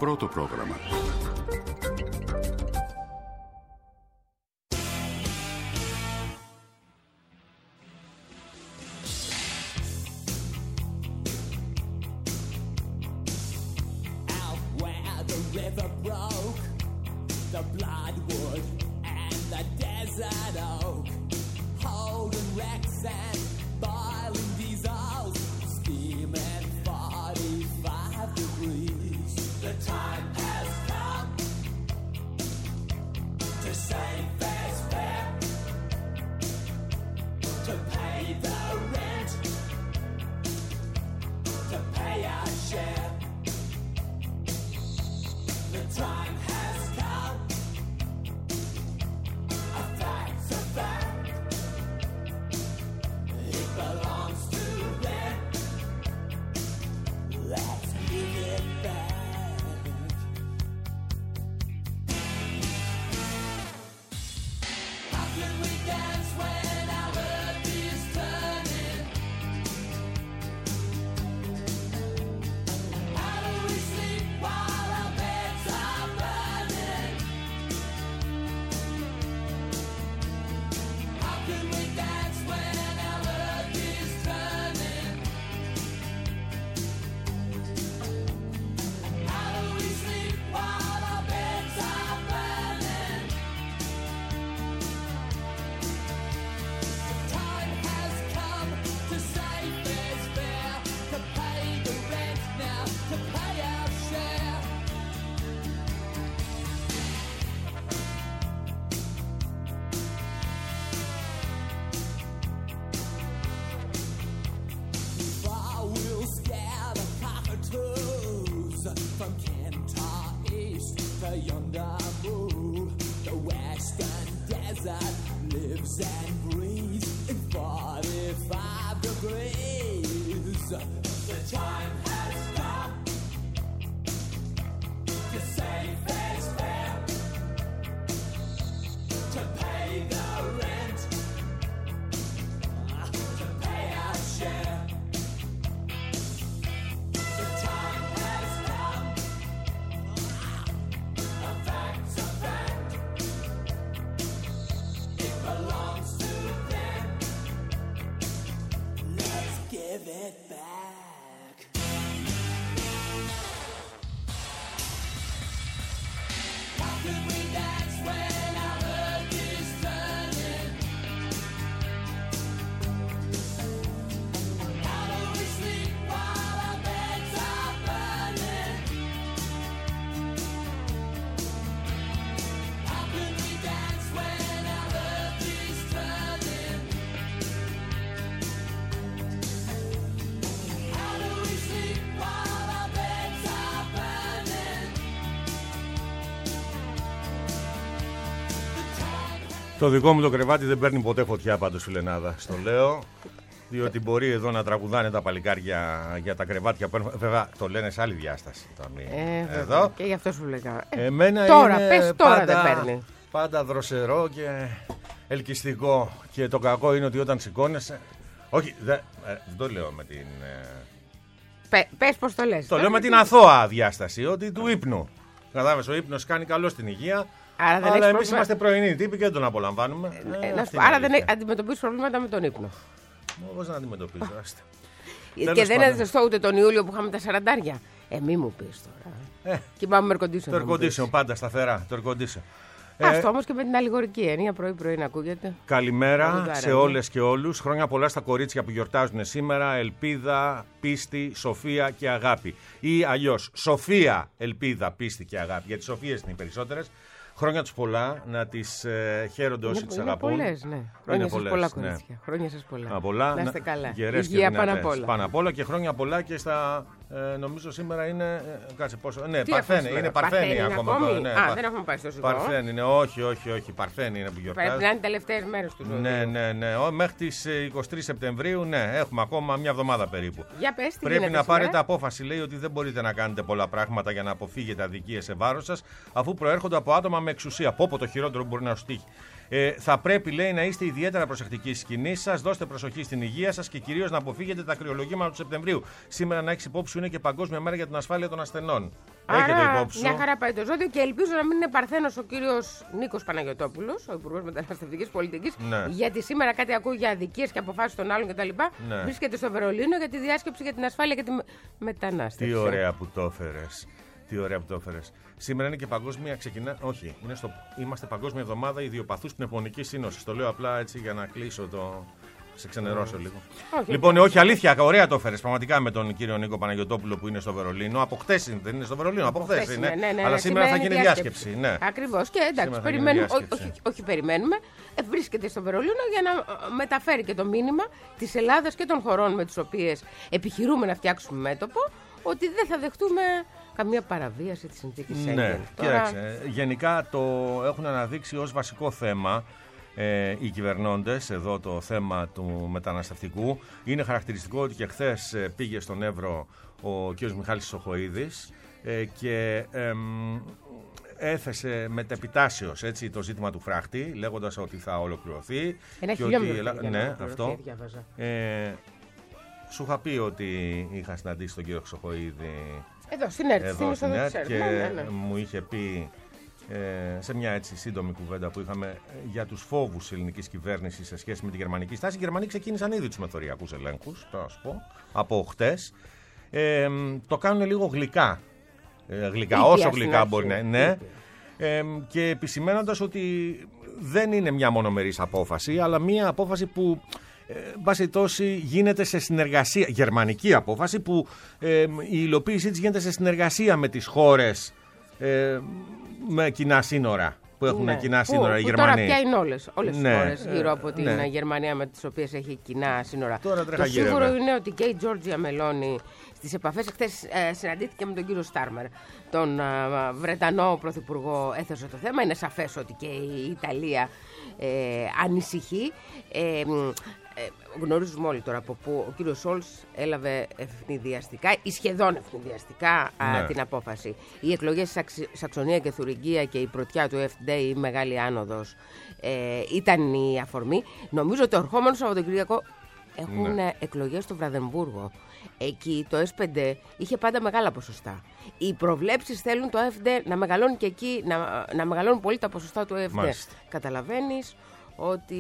Πρώτο πρόγραμμα. Το δικό μου το κρεβάτι δεν παίρνει ποτέ φωτιά πάντως, φιλενάδα. Στο λέω, διότι μπορεί εδώ να τραγουδάνε τα παλικάρια για τα κρεβάτια που παίρνουν. Βέβαια, το λένε σε άλλη διάσταση. Εδώ. Και γι' αυτό σου λέγα. Εμένα τώρα, είναι πες τώρα πάντα, δεν παίρνει. Πάντα δροσερό και ελκυστικό. Και το κακό είναι ότι όταν σηκώνεσαι. Όχι, δεν το λέω με την. Πες πώς το λες. Το λέω με την αθώα διάσταση, ότι του ύπνου. Κατάλαβες, ο ύπνος κάνει καλό στην υγεία. Αλλά εμείς είμαστε πρωινοί τύποι και δεν τον απολαμβάνουμε. Άρα δεν αντιμετωπίζεις προβλήματα με τον ύπνο. Πώς να αντιμετωπίζω, και δεν είναι ζεστό ούτε τον Ιούλιο που είχαμε τα 40. Μη μου πεις τώρα. Κοιμάμαι με air condition. Το air condition πάντα σταθερά. Το air condition. Αυτό όμως και με την αλληγορική έννοια πρωί-πρωί να ακούγεται. Καλημέρα σε όλες και όλους. Χρόνια πολλά στα κορίτσια που γιορτάζουν σήμερα. Ελπίδα, πίστη, σοφία και αγάπη. Ή αλλιώς Σοφία, ελπίδα, πίστη και αγάπη. Γιατί Σοφίες είναι οι περισσότερες. Χρόνια τους πολλά, να τις χαίρονται όσοι τις αγαπούν. Πολλές, ναι. Χρόνια σας πολλά, κορίτσια. Χρόνια σας πολλά. Να είστε καλά. Υγεία πάνω απ' όλα και χρόνια πολλά και στα. Νομίζω σήμερα είναι. Κάτσε πόσο. Ναι, Παρθένη. Είναι Παρθένη ακόμα. Δεν έχουμε πάει στο Σουηδό. Παρθένη είναι, όχι. Παρθένη είναι που γιορτάζει. Πρέπει να είναι τελευταίες μέρες του ζωδίου. Ναι. Μέχρι τις 23 Σεπτεμβρίου, ναι, έχουμε ακόμα μια εβδομάδα περίπου. Για πες, τι πρέπει να πάρετε απόφαση, λέει, ότι δεν μπορείτε να κάνετε πολλά πράγματα για να αποφύγετε αδικίες σε βάρος σας, αφού προέρχονται από άτομα με εξουσία. Πω το χειρότερο μπορεί να σου τύχει. Θα πρέπει, λέει, να είστε ιδιαίτερα προσεκτικοί στις κινήσεις σας, δώστε προσοχή στην υγεία σας και κυρίως να αποφύγετε τα κρυολογήματα του Σεπτεμβρίου. Σήμερα, να έχεις υπόψη σου, είναι και Παγκόσμια Μέρα για την Ασφάλεια των Ασθενών. Έχετε υπόψη σου. Μια χαρά πάει το ζώδιο και ελπίζω να μην είναι παρθένος ο κύριος Νίκος Παναγιωτόπουλος, ο Υπουργός Μεταναστευτικής Πολιτικής, ναι. γιατί σήμερα κάτι ακούει για αδικίες και αποφάσεις των άλλων κτλ. Ναι. Βρίσκεται στο Βερολίνο για τη διάσκεψη για την ασφάλεια και τη μετανάστευση. Τι ωραία που το έφερες. Τι ωραία που το έφερες. Σήμερα είναι και παγκόσμια Όχι, είμαστε Παγκόσμια Εβδομάδα Ιδιοπαθούς Πνευμονικής Σύνοσης. Το λέω απλά έτσι για να κλείσω το. Σε ξενερώσω λίγο. Όχι, λοιπόν, όχι, αλήθεια, ωραία το έφερες πραγματικά με τον κύριο Νίκο Παναγιωτόπουλο που είναι στο Βερολίνο. Από χτες δεν είναι στο Βερολίνο, από χτες είναι. Ναι, αλλά σήμερα θα γίνει διάσκεψη. Ναι. Ακριβώς. Και εντάξει, περιμένουμε. Όχι, περιμένουμε. Βρίσκεται στο Βερολίνο για να μεταφέρει και το μήνυμα της Ελλάδας και των χωρών με τις οποίες επιχειρούμε να φτιάξουμε μέτωπο, ότι δεν θα δεχτούμε καμία παραβίαση της συνθήκης Σέγγεν. Ναι, κοίταξε. Γενικά το έχουν αναδείξει ως βασικό θέμα οι κυβερνώντες εδώ το θέμα του μεταναστευτικού. Είναι χαρακτηριστικό ότι και χθες πήγε στον Εύρο ο κ. Μιχάλης Σοχοΐδης και έθεσε μετεπιτάσεως το ζήτημα του φράχτη, λέγοντας ότι θα ολοκληρωθεί. Ένα χιλιόμετρο. Ναι, αυτό. Σου είχα πει ότι είχα συναντήσει τον κύριο Σοχοΐδη εδώ στην ΕΡΤ και μου είχε πει σε μια έτσι σύντομη κουβέντα που είχαμε για τους φόβους της ελληνικής κυβέρνησης σε σχέση με τη γερμανική στάση. Οι Γερμανοί ξεκίνησαν ήδη τους μεθοριακούς ελέγχους, θα σου πω, από χτες. Το κάνουν λίγο γλυκά. Όσο γλυκά μπορεί να είναι. Και επισημένοντας ότι δεν είναι μια μονομερής απόφαση, αλλά μια απόφαση που βάσει τόση γίνεται σε συνεργασία, γερμανική απόφαση που η υλοποίησή της γίνεται σε συνεργασία με τις χώρες με κοινά σύνορα, που έχουν κοινά σύνορα οι Γερμανοί. Τώρα πια είναι όλες οι χώρες γύρω από την Γερμανία με τις οποίες έχει κοινά σύνορα. Το σίγουρο είναι ότι και η Τζόρτζια Μελόνι στις επαφές χθες συναντήθηκε με τον κύριο Στάρμερ, τον Βρετανό Πρωθυπουργό, έθεσε το θέμα. Είναι σαφές ότι και η Ιταλία ανησυχεί. Γνωρίζουμε όλοι τώρα από που ο κύριος Σόλτς έλαβε ευνηδιαστικά ή σχεδόν ευνηδιαστικά την απόφαση. Οι εκλογές στη Σαξονία και Θουριγκία και η πρωτιά του FD, η Μεγάλη Άνοδος, ήταν η αφορμή. Νομίζω ότι το ερχόμενο Σαββατοκύριακο έχουν εκλογές στο Βραδεμβούργο. Εκεί το S5 είχε πάντα μεγάλα ποσοστά. Οι προβλέψεις θέλουν το AfD να μεγαλώνει και εκεί, να μεγαλώνουν πολύ τα ποσοστά του AfD. Καταλαβαίνεις ότι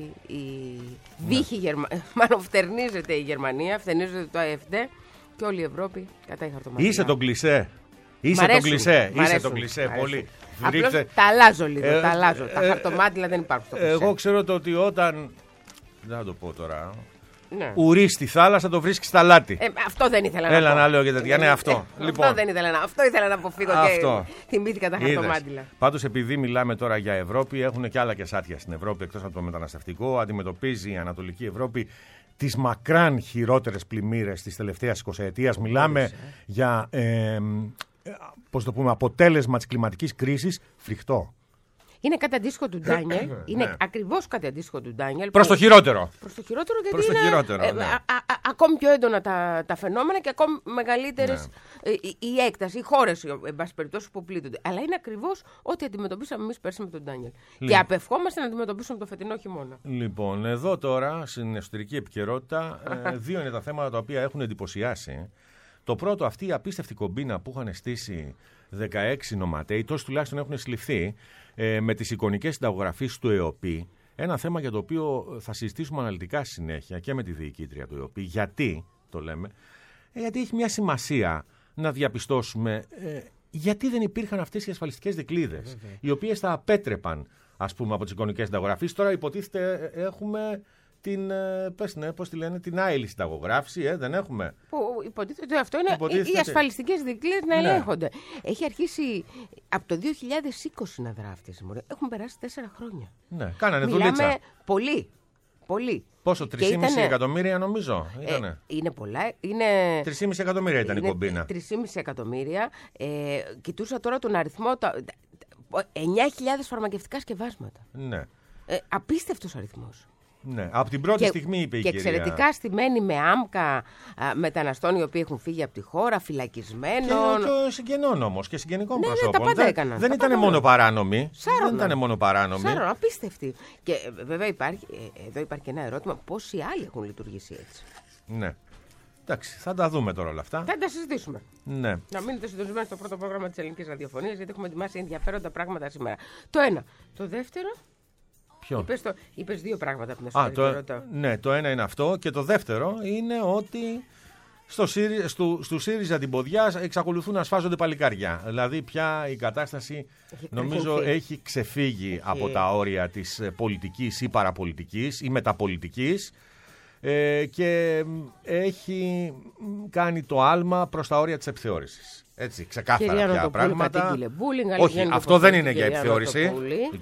μάλλον φτερνίζεται η Γερμανία, φτερνίζεται το AfD και όλη η Ευρώπη κατά η χαρτομάτια. Είσαι τον κλισέ. Είσαι τον κλισέ πολύ. Απλώς τα αλλάζω λίγο. Τα χαρτομάτια δεν υπάρχουν στο κλισέ. Εγώ ξέρω το ότι όταν. Δεν θα το πω τώρα. Ναι. Ουρί στη θάλασσα το βρίσκει στα λάτι. Αυτό δεν ήθελα να πω. Έλα να λέω για τέτοια. Ναι, αυτό. Λοιπόν, αυτό ήθελα να αποφύγω και θυμήθηκα τα χαρτομάτιλα. Πάντως, επειδή μιλάμε τώρα για Ευρώπη, έχουν και άλλα και σάτια στην Ευρώπη εκτός από το μεταναστευτικό. Αντιμετωπίζει η Ανατολική Ευρώπη τις μακράν χειρότερες πλημμύρες της τελευταίας 20ετίας. Μιλάμε για αποτέλεσμα της κλιματικής κρίσης φρικτό. Είναι κάτι αντίστοιχο του Ντάνιελ. Είναι ακριβώς κάτι αντίστοιχο του Ντάνιελ. Προς το χειρότερο. Προς το χειρότερο, γιατί είναι ακόμη πιο έντονα τα φαινόμενα και ακόμη μεγαλύτερες η έκταση, οι χώρες, εν πάση περιπτώσει, που πλήττονται. Αλλά είναι ακριβώς ό,τι αντιμετωπίσαμε εμείς πέρσι με τον Ντάνιελ. Και απευχόμαστε να αντιμετωπίσουμε το φετινό χειμώνα. Λοιπόν, εδώ τώρα στην εσωτερική επικαιρότητα, δύο είναι τα θέματα τα οποία έχουν εντυπωσιάσει. Το πρώτο, αυτή η απίστευτη κομπίνα που είχαν στήσει 16 νοματέοι, τόσοι τουλάχιστον έχουν συλληφθεί, με τις εικονικές συνταγογραφίες του ΕΟΠΗ. Ένα θέμα για το οποίο θα συζητήσουμε αναλυτικά στη συνέχεια και με τη διοικήτρια του ΕΟΠΗ. Γιατί το λέμε? Γιατί έχει μια σημασία να διαπιστώσουμε γιατί δεν υπήρχαν αυτές οι ασφαλιστικές δικλείδες, οι οποίες θα απέτρεπαν, ας πούμε, από τις εικονικές συνταγογραφίες. Τώρα υποτίθεται έχουμε πώς τη λένε, την άειλη συνταγογράφηση, δεν έχουμε. Που υποτίθεται αυτό είναι οι ασφαλιστικές δικλείδες να ελέγχονται. Έχει αρχίσει από το 2020 να δρά αυτή η συμμορία. Έχουν περάσει 4 χρόνια. Ναι, κάνανε δουλίτσα. Μιλάμε πολύ. Πόσο, 3,5 εκατομμύρια νομίζω ήτανε. Είναι πολλά. 3,5 εκατομμύρια ήταν η κομπίνα. 3,5 εκατομμύρια. Κοιτούσα τώρα τον αριθμό. 9.000 φαρμακευτικά σκευάσματα. Ναι. Απίστευτος αριθμός. Ναι, από την πρώτη στιγμή είπε η κυρία. Και εξαιρετικά στημένη με άμκα μεταναστών οι οποίοι έχουν φύγει από τη χώρα, φυλακισμένων. Και συγγενών όμως και συγγενικών προσώπων. Ναι, τα πάντα έκαναν. Δεν ήταν μόνο παράνομοι. Δεν ήταν μόνο παράνομοι. Σάρωνα, απίστευτοι. Και βέβαια εδώ υπάρχει και ένα ερώτημα: πόσοι άλλοι έχουν λειτουργήσει έτσι. Ναι. Εντάξει, θα τα δούμε τώρα όλα αυτά. Θα τα συζητήσουμε. Ναι. Να μείνετε συντονισμένοι στο πρώτο πρόγραμμα της Ελληνικής Ραδιοφωνίας, γιατί έχουμε ετοιμάσει ενδιαφέροντα πράγματα σήμερα. Το ένα. Το δεύτερο. Ποιο? Είπες δύο πράγματα που να σου ρωτάω. Ναι, το ένα είναι αυτό. Και το δεύτερο είναι ότι στου ΣΥΡΙΖΑ την ποδιά εξακολουθούν να σφάζονται παλικάρια. Δηλαδή πια η κατάσταση νομίζω έχει ξεφύγει από τα όρια της πολιτικής ή παραπολιτικής ή μεταπολιτικής. Και έχει κάνει το άλμα προς τα όρια της επιθεώρησης. Έτσι, ξεκάθαρα πια πράγματα. Όχι, αυτό δεν είναι για επιθεώρηση.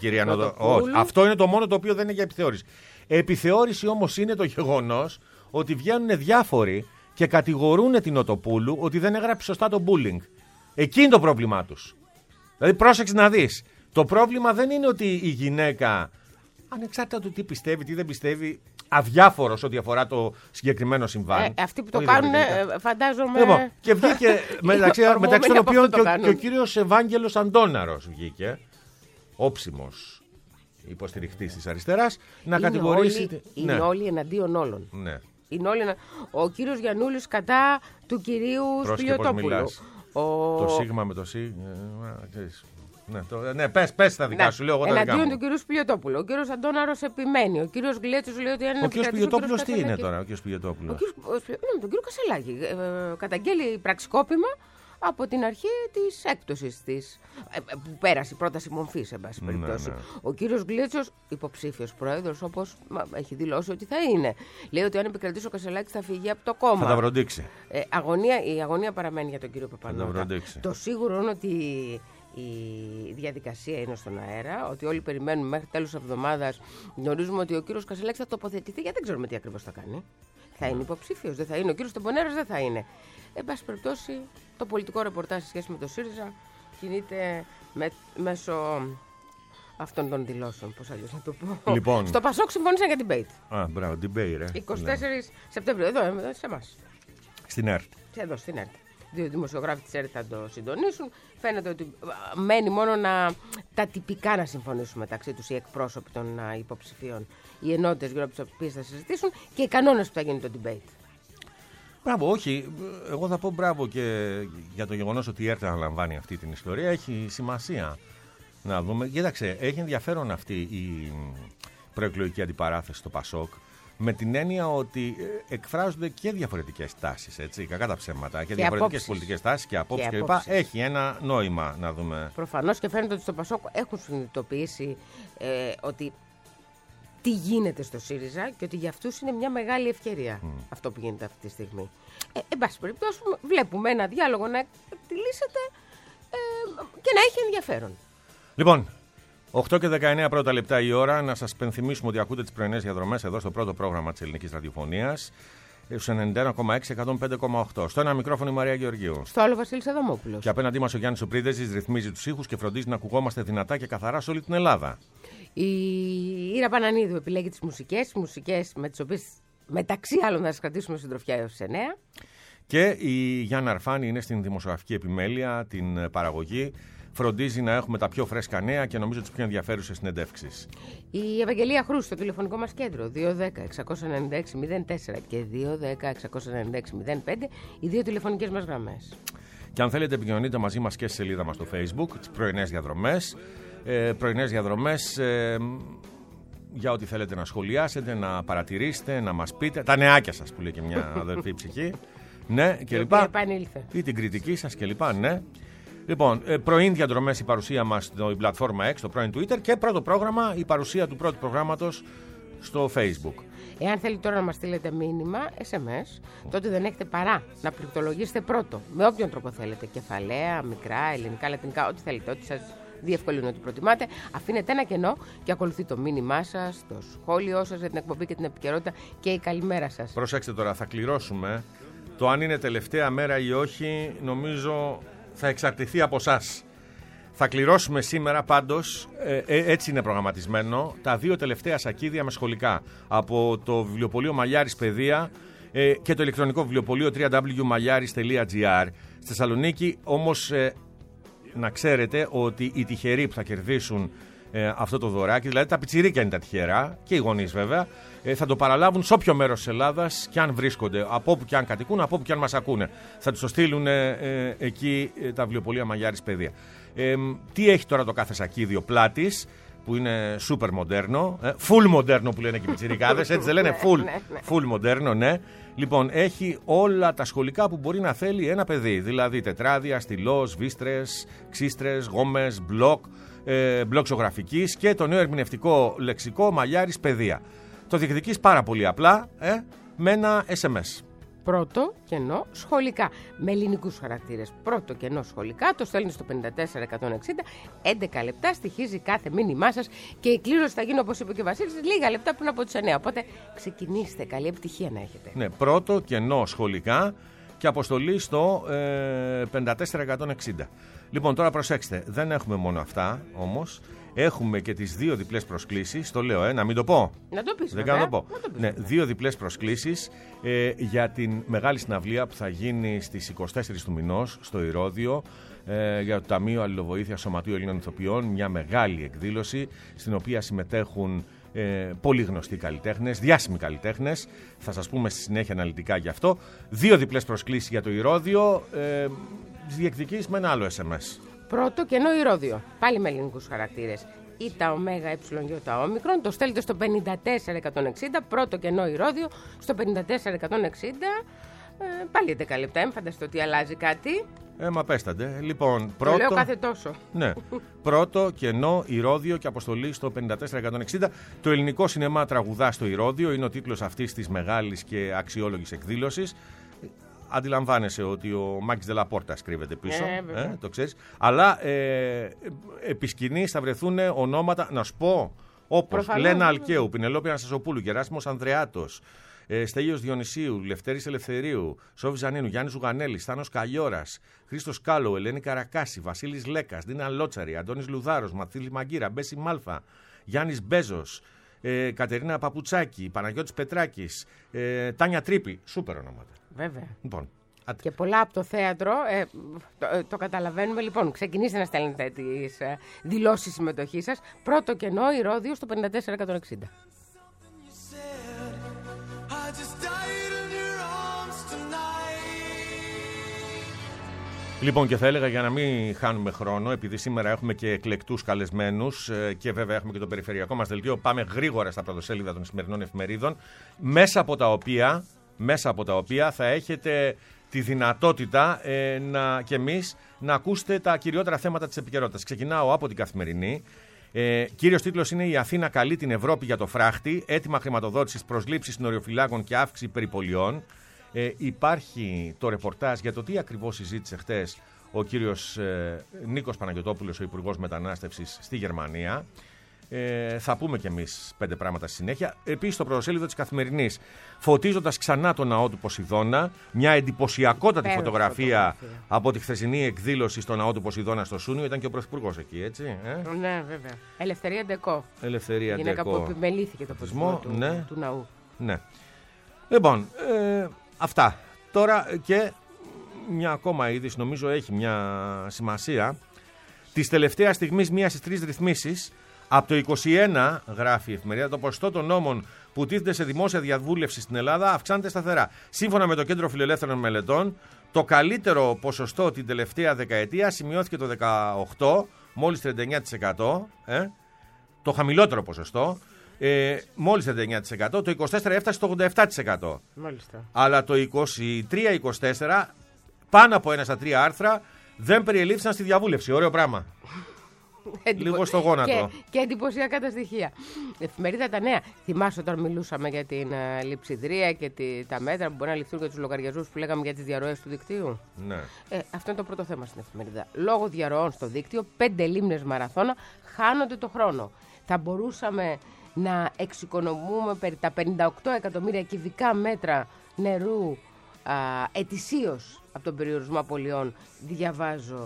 Αυτό είναι το μόνο το οποίο δεν είναι για επιθεώρηση. Επιθεώρηση όμως είναι το γεγονός ότι βγαίνουν διάφοροι και κατηγορούν την Νοτοπούλου ότι δεν έγραψε σωστά το bullying. Εκεί είναι το πρόβλημά τους. Δηλαδή πρόσεξε να δεις. Το πρόβλημα δεν είναι ότι η γυναίκα, ανεξάρτητα του τι πιστεύει, τι δεν πιστεύει, αδιάφορος ό,τι αφορά το συγκεκριμένο συμβάν. Αυτοί που το κάνουν, φαντάζομαι. Λοιπόν, και βγήκε μεταξύ των οποίων και ο κύριος Ευάγγελος Αντώναρος βγήκε, όψιμος υποστηριχτής της αριστεράς, να κατηγορήσει. Είναι όλοι εναντίον όλων. Ναι. Ο κύριος Γιαννούλης κατά του κυρίου Σπηλιωτόπουλου. Το σίγμα με το σίγμα. Ναι, πες τα δικά σου, λέω εγώ τα δικά μου. Εναντίον του κύριου Σπηλιωτόπουλου. Ο κύριος Αντώναρος επιμένει. Ο κύριος Γλέτσος λέει ότι αν είναι. Ο κύριος Σπηλιωτόπουλος τι είναι τώρα, ο κύριος Σπηλιωτόπουλος? Τον κύριο Κασελάκη. Καταγγέλει πραξικόπημα από την αρχή της έκπτωσης της. Που πέρασε η πρόταση μορφής, εν πάση περιπτώσει. Ναι. Ο κύριος Γλέτσος, υποψήφιος πρόεδρος, όπως έχει δηλώσει ότι θα είναι, λέει ότι αν επικρατήσει ο Κασελάκης θα φύγει από το κόμμα. Θα τα βροντίξει. Η αγωνία παραμένει για τον κύριο Παπανότα. Το σίγουρο είναι ότι η διαδικασία είναι στον αέρα, ότι όλοι περιμένουμε μέχρι τέλος της εβδομάδας. Γνωρίζουμε ότι ο κύριος Κασελάκης θα τοποθετηθεί, γιατί δεν ξέρουμε τι ακριβώς θα κάνει. Θα είναι υποψήφιος, δεν θα είναι. Ο κύριος Τεμπονέρας δεν θα είναι. Εν πάση περιπτώσει, το πολιτικό ρεπορτάζ σε σχέση με το ΣΥΡΙΖΑ κινείται μέσω αυτών των δηλώσεων. Πώς αλλιώς να το πω. Λοιπόν. Στο Πασόκ συμφώνησαν για debate. Μπράβο, debate, ρε. 24 Σεπτεμβρίου, εδώ σε εμάς. Στην ΕΡΤ. Εδώ, στην ΕΡΤ. Δύο δημοσιογράφοι της ΕΡΤ θα το συντονίσουν. Φαίνεται ότι μένει μόνο τα τυπικά να συμφωνήσουν μεταξύ τους οι εκπρόσωποι των υποψηφίων, οι ενότητες γύρω από τις οποίες θα συζητήσουν και οι κανόνες που θα γίνει το debate. Μπράβο, όχι. Εγώ θα πω μπράβο και για το γεγονός ότι η ΕΡΤ αναλαμβάνει αυτή την ιστορία. Έχει σημασία να δούμε. Κοίταξε, έχει ενδιαφέρον αυτή η προεκλογική αντιπαράθεση στο Πασόκ. Με την έννοια ότι εκφράζονται και διαφορετικές τάσεις, έτσι, κακά τα ψέματα, και διαφορετικές πολιτικές τάσεις και απόψεις κλπ. Έχει ένα νόημα να δούμε. Προφανώς, και φαίνεται ότι στο Πασόκ έχουν συνειδητοποιήσει ότι τι γίνεται στο ΣΥΡΙΖΑ και ότι για αυτούς είναι μια μεγάλη ευκαιρία αυτό που γίνεται αυτή τη στιγμή. Εν πάση περιπτώσει, βλέπουμε ένα διάλογο να εκτελήσεται και να έχει ενδιαφέρον. Λοιπόν, 8 και 19 πρώτα λεπτά η ώρα. Να σας πενθυμίσουμε ότι ακούτε τις πρωινές διαδρομές εδώ στο πρώτο πρόγραμμα της Ελληνικής Ραδιοφωνίας. Στους 91,6, 105,8. Στο ένα μικρόφωνο η Μαρία Γεωργίου. Στο άλλο Βασίλης Αδαμόπουλος. Και απέναντί μας ο Γιάννης Σοπρίδεσης ρυθμίζει τους ήχους και φροντίζει να ακουγόμαστε δυνατά και καθαρά σε όλη την Ελλάδα. Η Ήρα Πανανίδου επιλέγει τις μουσικές με τις οποίες μεταξύ άλλων θα σας κρατήσουμε συντροφιά έως 9. Και η Γιάννα Αρφάνη είναι στην δημοσιογραφική επιμέλεια, την παραγωγή. Φροντίζει να έχουμε τα πιο φρέσκα νέα και νομίζω τις πιο ενδιαφέρουσες συνεντεύξεις. Η Ευαγγελία Χρούς στο τηλεφωνικό μας κέντρο 210-696-04 και 210-696-05, οι δύο τηλεφωνικές μας γραμμές. Και αν θέλετε επικοινωνείτε μαζί μας και στη σελίδα μας στο Facebook, τις πρωινές διαδρομές. Πρωινές διαδρομές για ό,τι θέλετε να σχολιάσετε, να παρατηρήσετε, να μας πείτε. Τα νεάκια σας που λέει και μια αδερφή ψυχή. Ναι, και λοιπά. Ή την κριτική σας και λοιπά, ναι. Λοιπόν, πρωί διαδρομές η παρουσία μας στην πλατφόρμα X, στο πρώην Twitter, και πρώτο πρόγραμμα η παρουσία του πρώτου προγράμματος στο Facebook. Εάν θέλετε τώρα να μας στείλετε μήνυμα, SMS, τότε δεν έχετε παρά να πληκτρολογήσετε πρώτο, με όποιον τρόπο θέλετε. Κεφαλαία, μικρά, ελληνικά, λατινικά, ό,τι θέλετε, ό,τι σας διευκολύνει, ό,τι προτιμάτε. Αφήνετε ένα κενό και ακολουθεί το μήνυμά σας, το σχόλιο σας για την εκπομπή και την επικαιρότητα και η καλημέρα σας. Προσέξτε τώρα, θα κληρώσουμε. Το αν είναι τελευταία μέρα ή όχι, νομίζω θα εξαρτηθεί από εσάς. Θα κληρώσουμε σήμερα πάντως, έτσι είναι προγραμματισμένο, τα 2 τελευταία σακίδια με σχολικά από το βιβλιοπωλείο Μαλιάρης Παιδεία και το ηλεκτρονικό βιβλιοπωλείο www.maliaris.gr. Στη Θεσσαλονίκη όμως να ξέρετε ότι οι τυχεροί που θα κερδίσουν αυτό το δωράκι, δηλαδή τα πιτσιρίκια είναι τα τυχερά και οι γονείς βέβαια, θα το παραλάβουν σε όποιο μέρος της Ελλάδας και αν βρίσκονται, από όπου και αν κατοικούν, από όπου και αν μας ακούνε. Θα τους το στείλουν εκεί τα βιβλιοπωλεία Μαλιάρης Παιδεία. Τι έχει τώρα το κάθε σακίδιο? Πλάτης, που είναι super μοντέρνο, full μοντέρνο που λένε και οι πιτσιρικάδες, έτσι δεν λένε? Full μοντέρνο, ναι. Λοιπόν, έχει όλα τα σχολικά που μπορεί να θέλει ένα παιδί, δηλαδή τετράδια, στυλός, βίστρες, ξύστρες, γόμες, μπλοκ ζωγραφικής και το νέο ερμηνευτικό λεξικό Μαλιάρης Παιδεία. Το διεκδικείς πάρα πολύ απλά, με ένα SMS. Πρώτο κενό σχολικά. Με ελληνικούς χαρακτήρες. Πρώτο κενό σχολικά. Το στέλνει στο 54160. 11 λεπτά στοιχίζει κάθε μήνυμά σας. Και η κλήρωση θα γίνει, όπως είπε και ο Βασίλης, λίγα λεπτά πριν από τις 9. Οπότε ξεκινήστε. Καλή επιτυχία να έχετε. Ναι, πρώτο κενό σχολικά και αποστολή στο 54160. Λοιπόν, τώρα προσέξτε. Δεν έχουμε μόνο αυτά όμως. Έχουμε και τις 2 διπλές προσκλήσεις. Το λέω, να μην το πω. Να το πεις. Δεν κάνω να το πω. Ναι, 2 διπλές προσκλήσεις για την μεγάλη συναυλία που θα γίνει στις 24 του μηνός στο Ηρώδειο για το Ταμείο Αλληλοβοήθειας Σωματείου Ελλήνων Ηθοποιών. Μια μεγάλη εκδήλωση στην οποία συμμετέχουν πολύ γνωστοί καλλιτέχνες, διάσημοι καλλιτέχνες. Θα σας πούμε στη συνέχεια αναλυτικά γι' αυτό. 2 διπλές προσκλήσεις για το Ηρώδειο. Διεκδικείς με ένα άλλο SMS. Πρώτο κενό Ηρώδειο. Πάλι με ελληνικούς χαρακτήρες. Ήτα, ωμέγα, υψιλονιώτα, όμικρον. Το στέλνετε στο 54160. Πρώτο κενό Ηρώδειο στο 54160. Πάλι 11 λεπτά. Μην φανταστείτε ότι αλλάζει κάτι. Μα πέσταντε. Λοιπόν, πρώτο. Το λέω κάθε τόσο. Ναι. Πρώτο κενό Ηρώδειο και αποστολή στο 54160. Το ελληνικό σινεμά τραγουδά στο Ηρώδειο είναι ο τίτλος αυτής της μεγάλης και αξιόλογης εκδήλωσης. Αντιλαμβάνεσαι ότι ο Μάκης Δελαπόρτας κρύβεται πίσω, το ξέρεις. Αλλά επί σκηνής θα βρεθούν ονόματα, να σου πω, όπως Λένα Αλκαίου, Πινελόπη Αναστασοπούλου, Γεράσιμος Ανδρεάτος, Στέλιος Διονυσίου, Λευτέρης Ελευθερίου, Σόφη Ζανίνου, Γιάννης Ζουγανέλης, Θάνος Καγιώρας, Χρήστος Κάλο, Ελένη Καρακάση, Βασίλης Λέκας, Δίνα Λότσαρη, Αντώνης Λουδάρος, Μαθήλη Μαγκύρα, Μπέση Μάλφα, Γιάννης Μπέζος, Κατερίνα Παπουτσάκη, Παναγιώτης Πετράκης, Τάνια Τρίπη. Σούπερ ονόματα. Βέβαια. Λοιπόν, και πολλά από το θέατρο, το καταλαβαίνουμε. Λοιπόν, ξεκινήστε να στέλνετε τις δηλώσεις συμμετοχής σας. Πρώτο κενό Ηρώδειο στο 54160. Λοιπόν, και θα έλεγα για να μην χάνουμε χρόνο, επειδή σήμερα έχουμε και εκλεκτούς καλεσμένους και βέβαια έχουμε και το περιφερειακό μας δελτίο, πάμε γρήγορα στα πρωτοσέλιδα των σημερινών εφημερίδων, μέσα από τα οποία θα έχετε τη δυνατότητα και εμείς να ακούσετε τα κυριότερα θέματα της επικαιρότητας. Ξεκινάω από την Καθημερινή. Κύριος τίτλος είναι «Η Αθήνα καλεί την Ευρώπη για το φράχτη, έτοιμα χρηματοδότησης, προσλήψεις συνοριοφυλάκων και αύξηση περιπολιών». Υπάρχει το ρεπορτάζ για το τι ακριβώς συζήτησε χτες ο κύριος Νίκος Παναγιωτόπουλος, ο Υπουργός Μετανάστευσης στη Γερμανία. Θα πούμε κι εμείς 5 πράγματα στη συνέχεια. Επίσης, στο πρωτοσέλιδο της Καθημερινής, φωτίζοντας ξανά το ναό του Ποσειδώνα, μια εντυπωσιακότατη φωτογραφία από τη χθεσινή εκδήλωση στο ναό του Ποσειδώνα στο Σούνιο. Ήταν και ο Πρωθυπουργός εκεί, έτσι. Ναι, βέβαια. Ελευθερία Ντεκό. Ελευθερία Ντεκό. Γυναίκα που επιμελήθηκε το ποσισμό του ναού. Ναι. Λοιπόν, αυτά. Τώρα και μια ακόμα είδηση, νομίζω έχει μια σημασία. Της τελευταίας στιγμής, μία στις 3 ρυθμίσεις. Από το 21, γράφει η εφημερίδα, το ποσοστό των νόμων που τίθενται σε δημόσια διαβούλευση στην Ελλάδα αυξάνεται σταθερά. Σύμφωνα με το Κέντρο Φιλελεύθερων Μελετών, το καλύτερο ποσοστό την τελευταία δεκαετία σημειώθηκε το 18, μόλις 39%. Το χαμηλότερο ποσοστό, μόλις 39%. Το 24 έφτασε στο 87%. Μάλιστα. Αλλά το 23-24, πάνω από 1 στα 3 άρθρα δεν περιελήφθησαν στη διαβούλευση. Ωραίο πράγμα. Λίγο στο γόνατο. Και εντυπωσιακά τα στοιχεία. Εφημερίδα Τα Νέα. Θυμάσαι όταν μιλούσαμε για την λειψιδρία και τα μέτρα που μπορεί να ληφθούν για τους λογαριασμούς που λέγαμε για τις διαρροές του δικτύου. Ναι. Αυτό είναι το πρώτο θέμα στην εφημερίδα. Λόγω διαρροών στο δίκτυο, 5 λίμνες μαραθώνα χάνονται το χρόνο. Θα μπορούσαμε να εξοικονομούμε περί τα 58 εκατομμύρια κυβικά μέτρα νερού ετησίως από τον περιορισμό απολειών, διαβάζω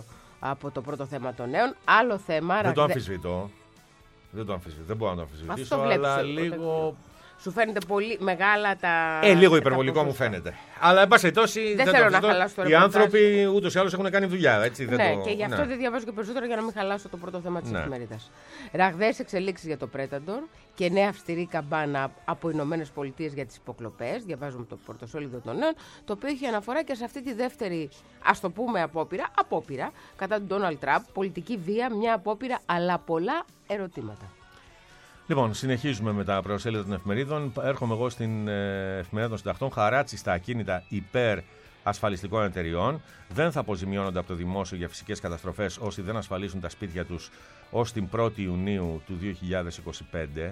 από το πρώτο θέμα των νέων. Άλλο θέμα. Δεν το αμφισβητώ. Δεν μπορώ να το αμφισβητήσω, αλλά λίγο. Σου φαίνεται πολύ μεγάλα τα. Λίγο υπερβολικό μου φαίνεται. Αλλά εν πάση περιπτώσει. Δεν θέλω να χαλάσω το Οι άνθρωποι ούτως ή άλλως έχουν κάνει δουλειά. Έτσι, και γι' αυτό δεν διαβάζω και περισσότερο για να μην χαλάσω το πρώτο θέμα της εφημερίδας. Ραγδαίες εξελίξεις για το Predator και νέα αυστηρή καμπάνα από Ηνωμένες Πολιτείες για τις υποκλοπές. Διαβάζουμε το πρωτοσέλιδο των νέων, το οποίο έχει αναφορά και σε αυτή τη δεύτερη, ας το πούμε, απόπειρα κατά του Ντόναλντ Τραμπ. Πολιτική βία, μια απόπειρα, αλλά πολλά ερωτήματα. Λοιπόν, συνεχίζουμε με τα πρωτοσέλιδα των εφημερίδων. Έρχομαι εγώ στην εφημερίδα των συντακτών. Χαράτσι στα ακίνητα υπέρ ασφαλιστικών εταιριών. Δεν θα αποζημιώνονται από το δημόσιο για φυσικές καταστροφές όσοι δεν ασφαλίσουν τα σπίτια τους ως την 1η Ιουνίου του 2025.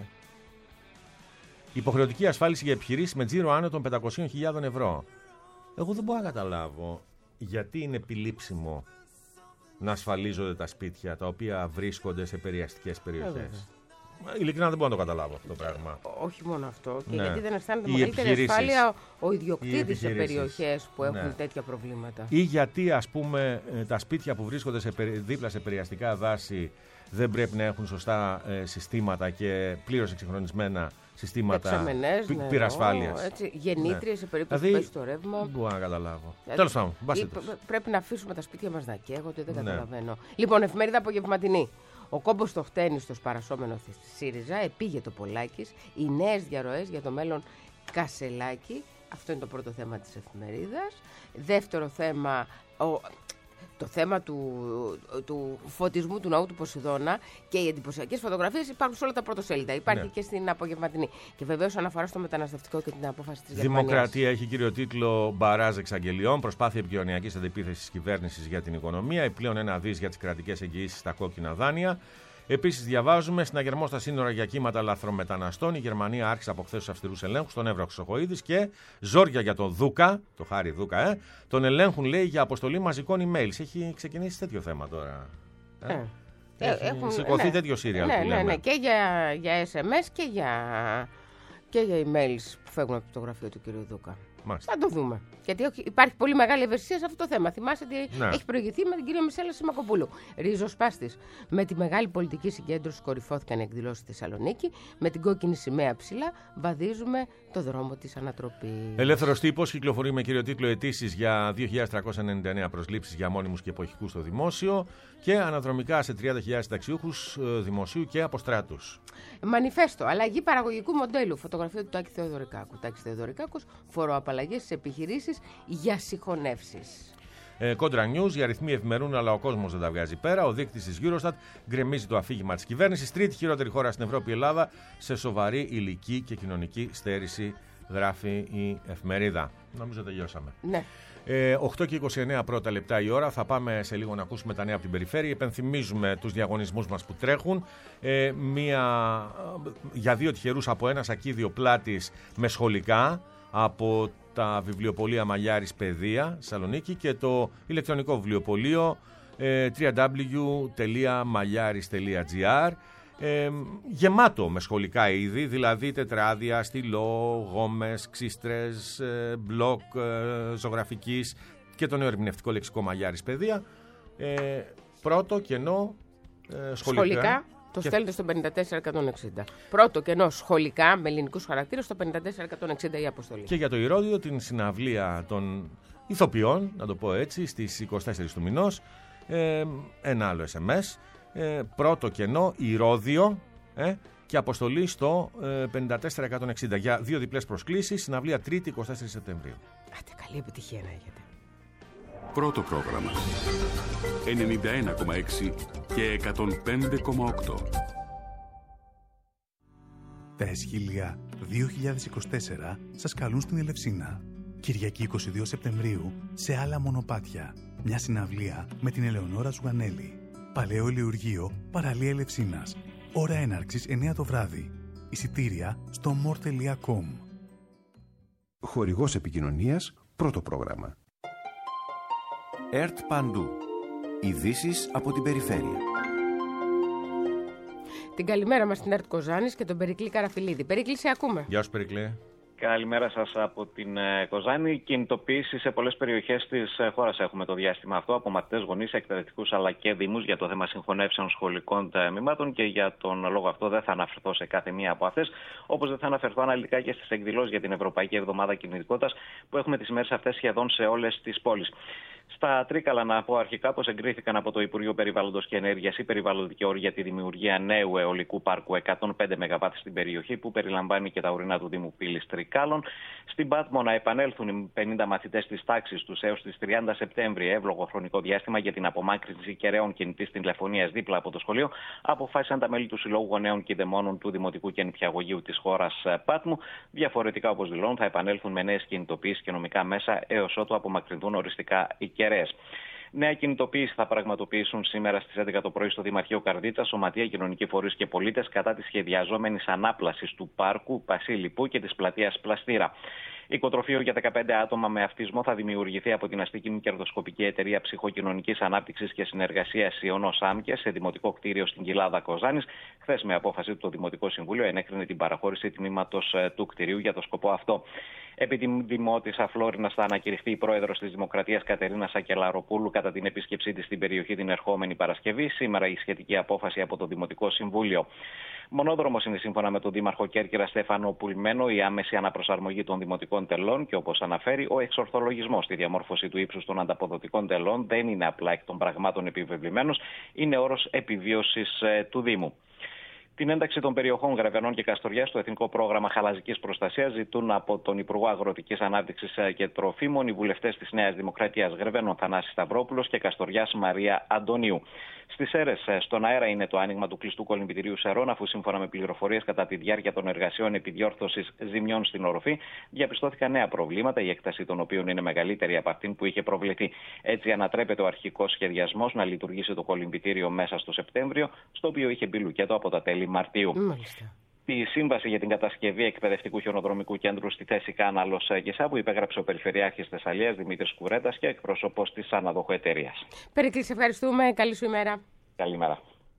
Υποχρεωτική ασφάλιση για επιχειρήσεις με τζίρο άνω των 500.000 ευρώ. Εγώ δεν μπορώ να καταλάβω γιατί είναι επιλήψιμο να ασφαλίζονται τα σπίτια τα οποία βρίσκονται σε περιαστικές περιοχές. Ειλικρινά δεν μπορώ να το καταλάβω αυτό το πράγμα. Όχι μόνο αυτό. Και γιατί δεν αισθάνεται μεγαλύτερη ασφάλεια ο ιδιοκτήτης σε περιοχές που έχουν τέτοια προβλήματα. Ή γιατί, ας πούμε, τα σπίτια που βρίσκονται δίπλα σε περιαστικά δάση δεν πρέπει να έχουν σωστά συστήματα και πλήρως εξυγχρονισμένα συστήματα πυρασφάλειας. Γεννήτριες σε περίπτωση που πέσει το ρεύμα. Δεν μπορώ να καταλάβω. Τέλος πάντων, πρέπει να αφήσουμε τα σπίτια μας να καίγονται, δεν καταλαβαίνω. Λοιπόν, εφημερίδα απογευματινή. Ο κόμπος στο χτένι στο σπαρασόμενο της ΣΥΡΙΖΑ, επήγε το Πολάκης, οι νέες διαρροές για το μέλλον Κασελάκη. Αυτό είναι το πρώτο θέμα της εφημερίδας. Δεύτερο θέμα, το θέμα του φωτισμού του ναού του Ποσειδώνα και οι εντυπωσιακές φωτογραφίες υπάρχουν σε όλα τα πρωτοσέλιδα. Υπάρχει και στην απογευματινή. Και βεβαίως αναφορά στο μεταναστευτικό και την απόφαση της Γερμανίας. Δημοκρατία έχει κύριο τίτλο «Μπαράζ εξαγγελιών. Προσπάθεια επικοινωνιακής αντεπίθεσης της κυβέρνησης για την οικονομία. Επιπλέον 1 δις για τις κρατικές εγγυήσεις στα κόκκινα δάνεια». Επίσης, διαβάζουμε συναγερμό στα σύνορα για κύματα λαθρομεταναστών. Η Γερμανία άρχισε από χθες τους αυστηρούς ελέγχους στον Εύρο Χρυσοχοΐδης και ζόρια για τον Δούκα, το Χάρη Δούκα, τον ελέγχουν, λέει, για αποστολή μαζικών emails. Έχει ξεκινήσει τέτοιο θέμα τώρα. Έχουν σηκωθεί τέτοιο σύριαλ. Ναι, και για SMS και για emails που φεύγουν από το γραφείο του κ. Δούκα. Μάλιστα. Θα το δούμε. Γιατί υπάρχει πολύ μεγάλη ευαισθησία σε αυτό το θέμα. Θυμάστε ότι έχει προηγηθεί με την κυρία Μισέλα Σιμακοπούλου. Ριζοσπάστης. Με τη μεγάλη πολιτική συγκέντρωση κορυφώθηκαν οι εκδηλώσεις στη Θεσσαλονίκη. Με την κόκκινη σημαία ψηλά βαδίζουμε το δρόμο της ανατροπής. Ελεύθερος τύπος κυκλοφορεί με κύριο τίτλο «Αιτήσεις για 2.399 προσλήψεις για μόνιμους και εποχικούς στο δημόσιο» και αναδρομικά σε 30.000 συνταξιούχους δημοσίου και αποστράτους. Μανιφέστο. Αλλαγή παραγωγικού μοντέλου. Φωτογραφία του Τάκη Θεοδωρικάκου. Τάκης Θεοδωρικάκος, φοροαπαλλαγές στις επιχειρήσεις για συγχωνεύσεις. Κόντρα News, οι αριθμοί ευημερούν, αλλά ο κόσμος δεν τα βγάζει πέρα. Ο δείκτης της Eurostat γκρεμίζει το αφήγημα της κυβέρνησης. Τρίτη χειρότερη χώρα στην Ευρώπη, η Ελλάδα, σε σοβαρή ηλική και κοινωνική στέρηση, γράφει η εφημερίδα. Νομίζω τελειώσαμε. Ναι. 8 και 29 πρώτα λεπτά η ώρα. Θα πάμε σε λίγο να ακούσουμε τα νέα από την περιφέρεια. Επενθυμίζουμε τους διαγωνισμούς μας που τρέχουν. Για 2 τυχερούς από ένα σακίδιο πλάτης με σχολικά από τα βιβλιοπωλεία Μαλιάρης Παιδεία Σαλονίκη και το ηλεκτρονικό βιβλιοπωλείο www.maliaris.gr. Γεμάτο με σχολικά είδη, δηλαδή τετράδια, στυλό, γόμες, ξύστρες, μπλοκ ζωγραφικής και το νέο ερμηνευτικό λεξικό Μαλιάρης Παιδεία. Πρώτο κενό σχολικά. Το στέλνετε στο 54160. Πρώτο κενό σχολικά με ελληνικούς χαρακτήρες στο 54160 η αποστολή. Και για το Ηρώδειο την συναυλία των ηθοποιών, να το πω έτσι, στις 24 του μηνός. Ένα άλλο SMS. Πρώτο κενό Ηρώδειο και αποστολή στο 54160 για 2 διπλές προσκλήσεις. Συναυλία 3η 24 Σεπτεμβρίου. Άτε, καλή επιτυχία να έχετε. Πρώτο πρόγραμμα 91,6 και 105,8. Τα Εσχήλια 2024 σας καλούν στην Ελευσίνα. Κυριακή 22 Σεπτεμβρίου σε άλλα μονοπάτια. Μια συναυλία με την Ελεονόρα Ζουγανέλη. Παλαιό Ελεουργείο, παραλία Ελευσίνας. Ώρα έναρξης 9 το βράδυ. Εισιτήρια στο more.com. Χορηγός επικοινωνίας, πρώτο πρόγραμμα. ΕΡΤ Παντού. Ειδήσεις από την περιφέρεια. Την καλημέρα μας στην ΕΡΤ Κοζάνης και τον Περικλή Καραφιλίδη. Περικλή, σε ακούμε. Γεια σου, Περικλή. Καλημέρα σας από την Κοζάνη. Κινητοποίηση σε πολλές περιοχές της χώρας έχουμε το διάστημα αυτό από μαθητές, γονείς, εκπαιδευτικούς αλλά και δήμους για το θέμα συγχωνεύσεων σχολικών τμήματων και για τον λόγο αυτό δεν θα αναφερθώ σε κάθε μία από αυτές, όπως δεν θα αναφερθώ αναλυτικά και στις εκδηλώσεις για την Ευρωπαϊκή Εβδομάδα Κινητικότητας που έχουμε τις ημέρες αυτές σχεδόν σε όλες τις πόλεις. Στα Τρίκαλα, να πω αρχικά πως εγκρίθηκαν από το Υπουργείο Περιβάλλοντος και Ενέργειας οι περιβαλλοντικοί όροι για τη δημιουργία νέου αιωλικού πάρκου 105 ΜΒ στην περιοχή, που περιλαμβάνει και τα ορεινά του Δήμου Πύλης Τρικάλων. Στην Πάτμο να επανέλθουν οι 50 μαθητές της τάξης τους έως τις 30 Σεπτέμβρη, εύλογο χρονικό διάστημα για την απομάκρυνση κεραίων κινητής τηλεφωνίας δίπλα από το σχολείο, αποφάσισαν τα μέλη του Συλλόγου Γονέων Κηδεμόνων του Δημοτικού και Νηπιαγωγείου της χώρας Πάτμου. Διαφορετικά, όπως δηλώνουν, θα επανέλθουν με νέες κινητοποιήσεις και νομικά μέσα έως ότου απομακρυνθούν οριστικά οι κεραίες. Νέα κινητοποίηση θα πραγματοποιήσουν σήμερα στις 11 το πρωί στο Δημαρχείο Καρδίτσα, Σωματεία, Κοινωνικοί Φορείς και Πολίτες κατά της σχεδιαζόμενης ανάπλασης του πάρκου Πασίλιππου και της πλατείας Πλαστήρα. Οικοτροφείο για 15 άτομα με αυτισμό θα δημιουργηθεί από την αστική κερδοσκοπική εταιρεία ψυχοκοινωνικής ανάπτυξης και συνεργασίας Ιωνός ΑΜΚΕ σε δημοτικό κτίριο στην Κοιλάδα Κοζάνης. Χθες, με απόφαση του, το Δημοτικό Συμβούλιο ενέκρινε την παραχώρηση τμήματος του κτιρίου για το σκοπό αυτό. Επί τη Δημότισσα Φλόρινας θα ανακηρυχθεί η πρόεδρος της Δημοκρατίας Κατερίνα Σακελαροπούλου κατά την επίσκεψή της στην περιοχή την ερχόμενη Παρασκευή. Σήμερα η σχετική απόφαση από το Δημοτικό Συμβούλιο. Μονόδρομος είναι, σύμφωνα με τον Δήμαρχο Κέρκυρα Στέφανο Πουλμένο, η άμεση αναπροσαρμογή των δημοτικών τελών και, όπως αναφέρει, ο εξορθολογισμός στη διαμόρφωση του ύψους των ανταποδοτικών τελών δεν είναι απλά εκ των πραγμάτων επιβεβλημένος, είναι όρος επιβίωσης του Δήμου. Την ένταξη των περιοχών Γρεβενών και Καστοριάς στο Εθνικό Πρόγραμμα Χαλαζικής Προστασίας ζητούν από τον Υπουργό Αγροτικής Ανάπτυξης και Τροφίμων οι βουλευτές της Νέας Δημοκρατίας Γρεβενών Θανάσης Σταυρόπουλος και Καστοριάς Μαρία Αντωνίου. Στις Σέρρες, στον αέρα είναι το άνοιγμα του κλειστού κολυμβητηρίου Σερών, αφού σύμφωνα με πληροφορίες κατά τη διάρκεια των εργασιών επιδιόρθωσης ζημιών στην οροφή διαπιστώθηκαν νέα προβλήματα, η έκταση των οποίων είναι μεγαλύτερη από αυτήν που είχε προβληθεί. Έτσι, ανατρέπεται ο αρχικός σχεδιασμός να λειτουργήσει το κολυμβητήριο μέσα στο Σεπτέμβριο, στο οποίο είχε μπει λουκέτο από τα τέλη Μαρτίου. Μάλιστα. Τη σύμβαση για την κατασκευή εκπαιδευτικού χιονοδρομικού κέντρου στη θέση Κάναλος Γεσά, που υπέγραψε ο Περιφερειάρχης Θεσσαλίας Δημήτρης Κουρέτας και εκπρόσωπος της αναδοχού εταιρείας. Περικλή, σε ευχαριστούμε. Καλή σου ημέρα. Καλημέρα.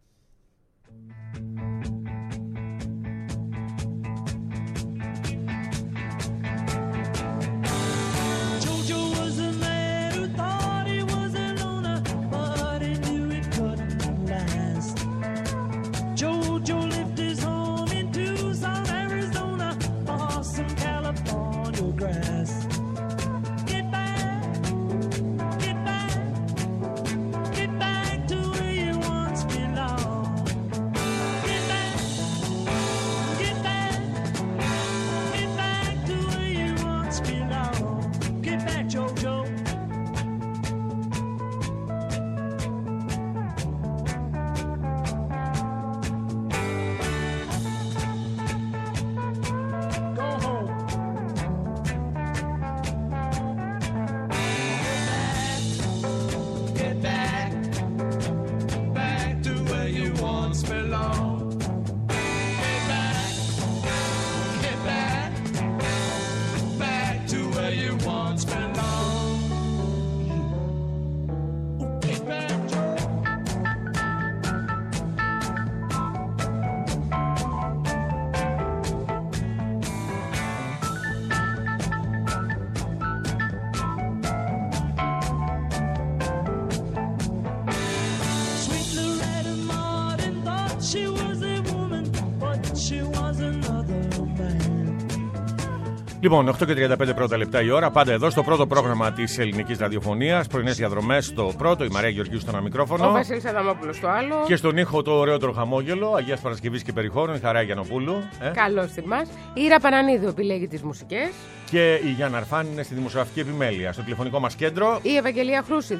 Λοιπόν, 8 και 35 πρώτα λεπτά η ώρα, πάντα εδώ στο πρώτο πρόγραμμα της ελληνικής ραδιοφωνίας. Πρωινές διαδρομές στο πρώτο, η Μαρία Γεωργίου στο ένα μικρόφωνο. Ο Βασίλης Αδαμόπουλος στο άλλο. Και στον ήχο το ωραιότερο χαμόγελο Αγίας Παρασκευής και Περιχώρων, η Χαρά Γιαννοπούλου. Καλώς θυμάς. Η Ήρα Πανανίδου επιλέγει τις μουσικές. Και η Γιάννα Αρφάν είναι στη δημοσιογραφική επιμέλεια. Στο τηλεφωνικό μας κέντρο. Η Ευαγγελία Χρούση,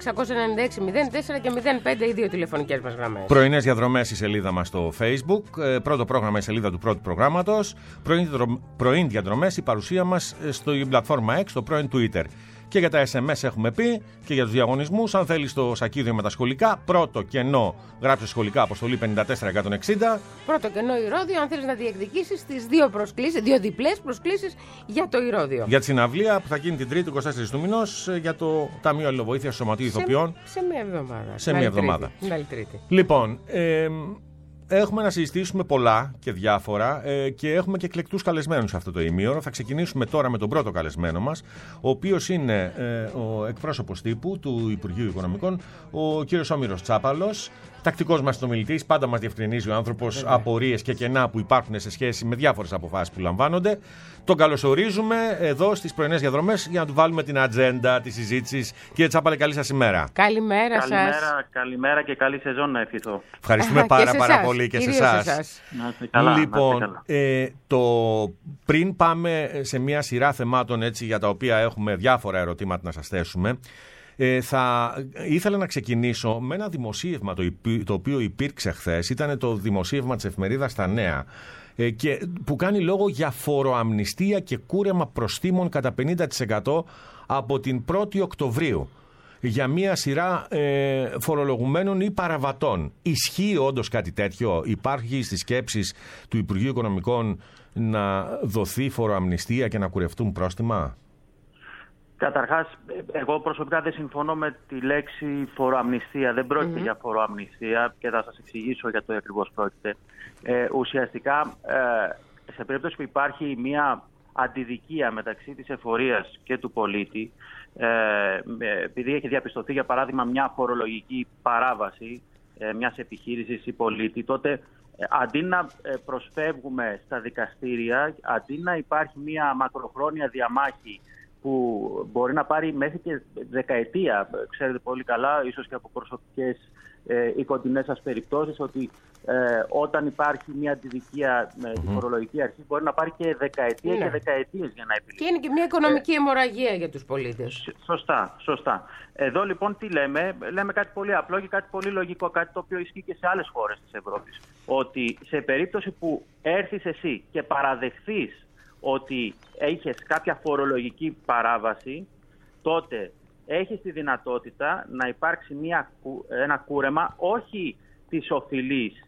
210-696-04 και 05 οι δύο τηλεφωνικές μας γραμμές. Πρωινές διαδρομές η σελίδα μας στο Facebook. Πρώτο πρόγραμμα η σελίδα του πρώτου προγράμματος. Πρωινές διαδρομές η παρουσία μας στο πλατφόρμα X, στο πρώην Twitter. Και για τα SMS έχουμε πει και για τους διαγωνισμούς. Αν θέλεις το σακίδιο με τα σχολικά, πρώτο κενό γράψε σχολικά αποστολή 54160. Πρώτο κενό Ηρώδιο, αν θέλεις να διεκδικήσεις τις δύο διπλές προσκλήσεις για το Ηρώδιο. Για τη συναυλία που θα γίνει την 3η 24 του μηνός για το Ταμείο Αλληλοβοήθειας Σωματείου Ηθοποιών. Σε μία εβδομάδα. Σε μία εβδομάδα. Την άλλη Τρίτη. Λοιπόν, έχουμε να συζητήσουμε πολλά και διάφορα και έχουμε και εκλεκτούς καλεσμένους αυτό το ημίωρο. Θα ξεκινήσουμε τώρα με τον πρώτο καλεσμένο μας, ο οποίος είναι ο εκπρόσωπος τύπου του Υπουργείου Οικονομικών, ο κύριος Όμηρος Τσάπαλος. Τακτικός μας συνομιλητής, πάντα μας διευκρινίζει ο άνθρωπος απορίες και κενά που υπάρχουν σε σχέση με διάφορες αποφάσεις που λαμβάνονται. Τον καλωσορίζουμε εδώ στις πρωινές διαδρομές για να του βάλουμε την ατζέντα της συζήτησης. Κύριε Τσάπαλε, καλή σας ημέρα. Καλημέρα σας. Καλημέρα και καλή σεζόν να ευχηθώ. Ευχαριστούμε πάρα πολύ και σε εσάς. Λοιπόν, πριν πάμε σε μια σειρά θεμάτων έτσι, για τα οποία έχουμε διάφορα ερωτήματα να σας θέσουμε, θα ήθελα να ξεκινήσω με ένα δημοσίευμα το οποίο υπήρξε χθες. Ήταν το δημοσίευμα της εφημερίδας Τα Νέα και που κάνει λόγο για φοροαμνηστία και κούρεμα προστίμων κατά 50% από την 1η Οκτωβρίου για μια σειρά φορολογουμένων ή παραβατών. Ισχύει όντως κάτι τέτοιο? Υπάρχει στις σκέψεις του Υπουργείου Οικονομικών να δοθεί φοροαμνηστία και να κουρευτούν πρόστιμα? Καταρχάς, εγώ προσωπικά δεν συμφωνώ με τη λέξη φοροαμνηστία. Δεν πρόκειται για φοροαμνηστία και θα σας εξηγήσω για το ακριβώς πρόκειται. Ουσιαστικά, σε περίπτωση που υπάρχει μια αντιδικία μεταξύ της εφορίας και του πολίτη, επειδή έχει διαπιστωθεί για παράδειγμα μια φορολογική παράβαση μιας επιχείρησης ή πολίτη, τότε αντί να προσφεύγουμε στα δικαστήρια, αντί να υπάρχει μια μακροχρόνια διαμάχη που μπορεί να πάρει μέχρι και δεκαετία, ξέρετε πολύ καλά, ίσως και από προσωπικές ή κοντινές σας περιπτώσεις, ότι όταν υπάρχει μια αντιδικία με τη φορολογική αρχή μπορεί να πάρει και δεκαετία και δεκαετίες για να επιλύσει. Και είναι και μια οικονομική αιμορραγία για τους πολίτες. Σωστά. Εδώ λοιπόν τι λέμε? Λέμε κάτι πολύ απλό και κάτι πολύ λογικό, κάτι το οποίο ισχύει και σε άλλες χώρες της Ευρώπης. Ότι σε περίπτωση που έρθεις εσύ και παραδεχθείς ότι έχεις κάποια φορολογική παράβαση, τότε έχεις τη δυνατότητα να υπάρξει ένα κούρεμα όχι της οφειλής,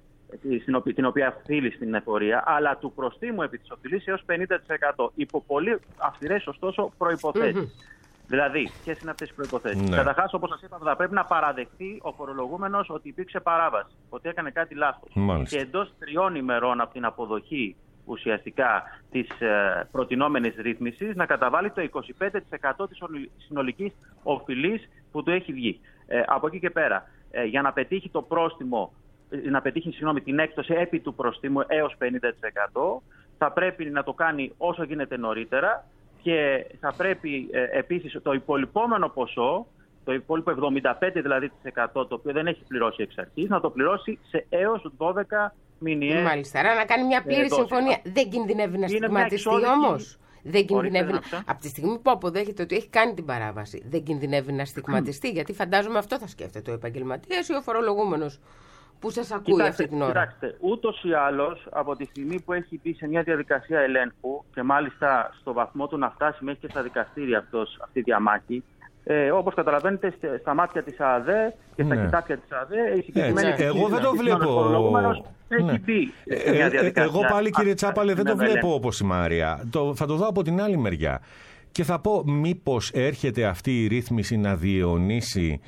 την οποία οφείλει στην εφορία, αλλά του προστίμου επί της οφειλής έως 50%. Υπό πολύ αυστηρές ωστόσο προϋποθέσεις. Δηλαδή, ποιες είναι αυτές οι προϋποθέσεις? Καταρχάς, όπως σας είπα, θα πρέπει να παραδεχθεί ο φορολογούμενος ότι υπήρξε παράβαση, ότι έκανε κάτι λάθος. Και εντός 3 ημερών από την αποδοχή ουσιαστικά της προτινόμενης ρύθμισης να καταβάλει το 25% της συνολικής οφειλής που του έχει βγει. Από εκεί και πέρα, για να πετύχει το πρόστιμο, να πετύχει την έκπτωση επί του προστίμου έως 50%, θα πρέπει να το κάνει όσο γίνεται νωρίτερα και θα πρέπει επίσης το υπολοιπόμενο ποσό, το υπόλοιπο 75% δηλαδή, το οποίο δεν έχει πληρώσει εξ αρχής, να το πληρώσει σε έως 12 μηνιαίες. Μάλιστα, άρα να κάνει μια πλήρη συμφωνία. Δεν κινδυνεύει να στιγματιστεί όμως? Δεν κινδυνεύει από τη στιγμή που αποδέχεται ότι έχει κάνει την παράβαση, δεν κινδυνεύει να στιγματιστεί? Γιατί φαντάζομαι αυτό θα σκέφτεται ο επαγγελματίας ή ο φορολογούμενος που σας ακούει αυτή την ώρα. Κοιτάξτε, ούτως ή άλλως από τη στιγμή που έχει μπει σε μια διαδικασία ελέγχου και μάλιστα στο βαθμό του να φτάσει μέχρι και στα δικαστήρια αυτή η διαμάχη, όπως καταλαβαίνετε, στα μάτια της ΑΔΕ και στα κοιτάπια της ΑΔΕ, η συγκεκριμένη εγώ δεν το βλέπω. Έχει μπει σε μια διαδικασία. Εγώ πάλι, κύριε Τσάπαλε, δεν το βλέπω όπως η Μάρια. Θα το δω από την άλλη μεριά. Και θα πω, μήπως έρχεται αυτή η ρύθμιση να διαιωνίσει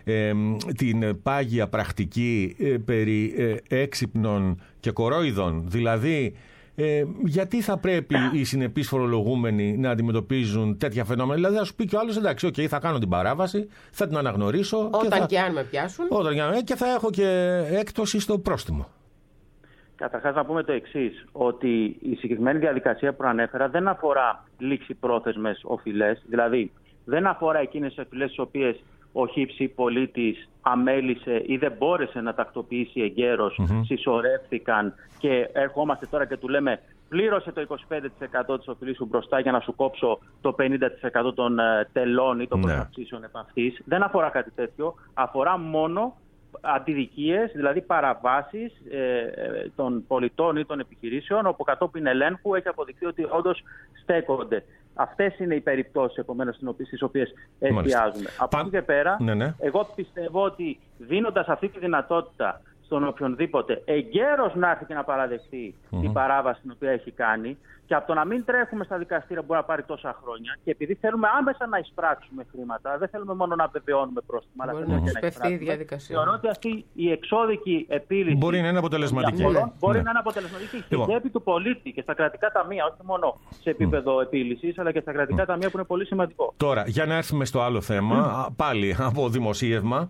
την πάγια πρακτική περί έξυπνων και κορόιδων? Δηλαδή, γιατί θα πρέπει οι συνεπείς φορολογούμενοι να αντιμετωπίζουν τέτοια φαινόμενα? Δηλαδή, θα σου πει και ο άλλος, εντάξει, θα κάνω την παράβαση, θα την αναγνωρίσω. Όταν και αν με πιάσουν. Και θα έχω και έκπτωση στο πρόστιμο. Καταρχάς να πούμε το εξής, ότι η συγκεκριμένη διαδικασία που ανέφερα δεν αφορά λήξιπρόθεσμες οφειλές, δηλαδή δεν αφορά εκείνες τις οφειλές τις οποίες ο χύψη πολίτης αμέλησε ή δεν μπόρεσε να τακτοποιήσει εγκαίρως, συσσωρεύτηκαν και ερχόμαστε τώρα και του λέμε πλήρωσε το 25% της οφειλής σου μπροστά για να σου κόψω το 50% των τελών ή των προσαυξήσεων επ' αυτής. Δεν αφορά κάτι τέτοιο, αφορά μόνο αντιδικίες, δηλαδή παραβάσεις των πολιτών ή των επιχειρήσεων, όπου κατόπιν ελέγχου έχει αποδειχθεί ότι όντως στέκονται. Αυτές είναι οι περιπτώσεις, επομένως, στις οποίες εστιάζουμε. Από εκεί και πέρα, εγώ πιστεύω ότι δίνοντας αυτή τη δυνατότητα στον οποιονδήποτε εγκαίρως να έρθει και να παραδεχτεί την παράβαση την οποία έχει κάνει, και από το να μην τρέχουμε στα δικαστήρια που μπορεί να πάρει τόσα χρόνια, και επειδή θέλουμε άμεσα να εισπράξουμε χρήματα, δεν θέλουμε μόνο να βεβαιώνουμε πρόστιμα, αλλά θέλουμε και να εισπράξουμε. Θεωρώ ότι αυτή η εξώδικη επίλυση μπορεί να είναι αποτελεσματική. Μπορεί να είναι αποτελεσματική και χέρι του πολίτη και στα κρατικά ταμεία, όχι μόνο σε επίπεδο επίλυσης, αλλά και στα κρατικά ταμεία, που είναι πολύ σημαντικό. Τώρα, για να έρθουμε στο άλλο θέμα, πάλι από δημοσίευμα.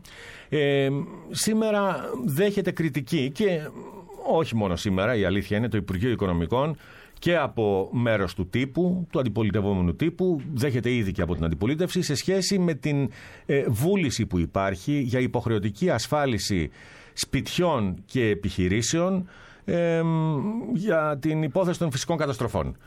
Σήμερα δέχεται κριτική, και όχι μόνο σήμερα, η αλήθεια είναι, το Υπουργείο Οικονομικών και από μέρος του τύπου, του αντιπολιτευόμενου τύπου, δέχεται ήδη και από την αντιπολίτευση, σε σχέση με την βούληση που υπάρχει για υποχρεωτική ασφάλιση σπιτιών και επιχειρήσεων για την υπόθεση των φυσικών καταστροφών.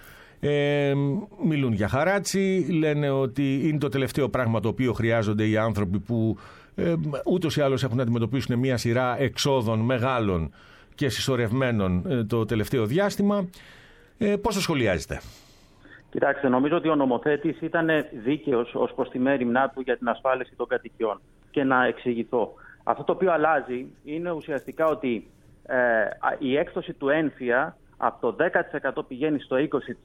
Μιλούν για χαράτσι, λένε ότι είναι το τελευταίο πράγμα το οποίο χρειάζονται οι άνθρωποι που ούτως ή άλλως έχουν να αντιμετωπίσουν μια σειρά εξόδων μεγάλων και συσσωρευμένων το τελευταίο διάστημα. Πώς το σχολιάζετε? Κοιτάξτε, νομίζω ότι ο νομοθέτης ήταν δίκαιος ως προς τη μέριμνά του για την ασφάλιση των κατοικιών. Και να εξηγηθώ. Αυτό το οποίο αλλάζει είναι ουσιαστικά ότι η έκπτωση του ένφια από το 10% πηγαίνει στο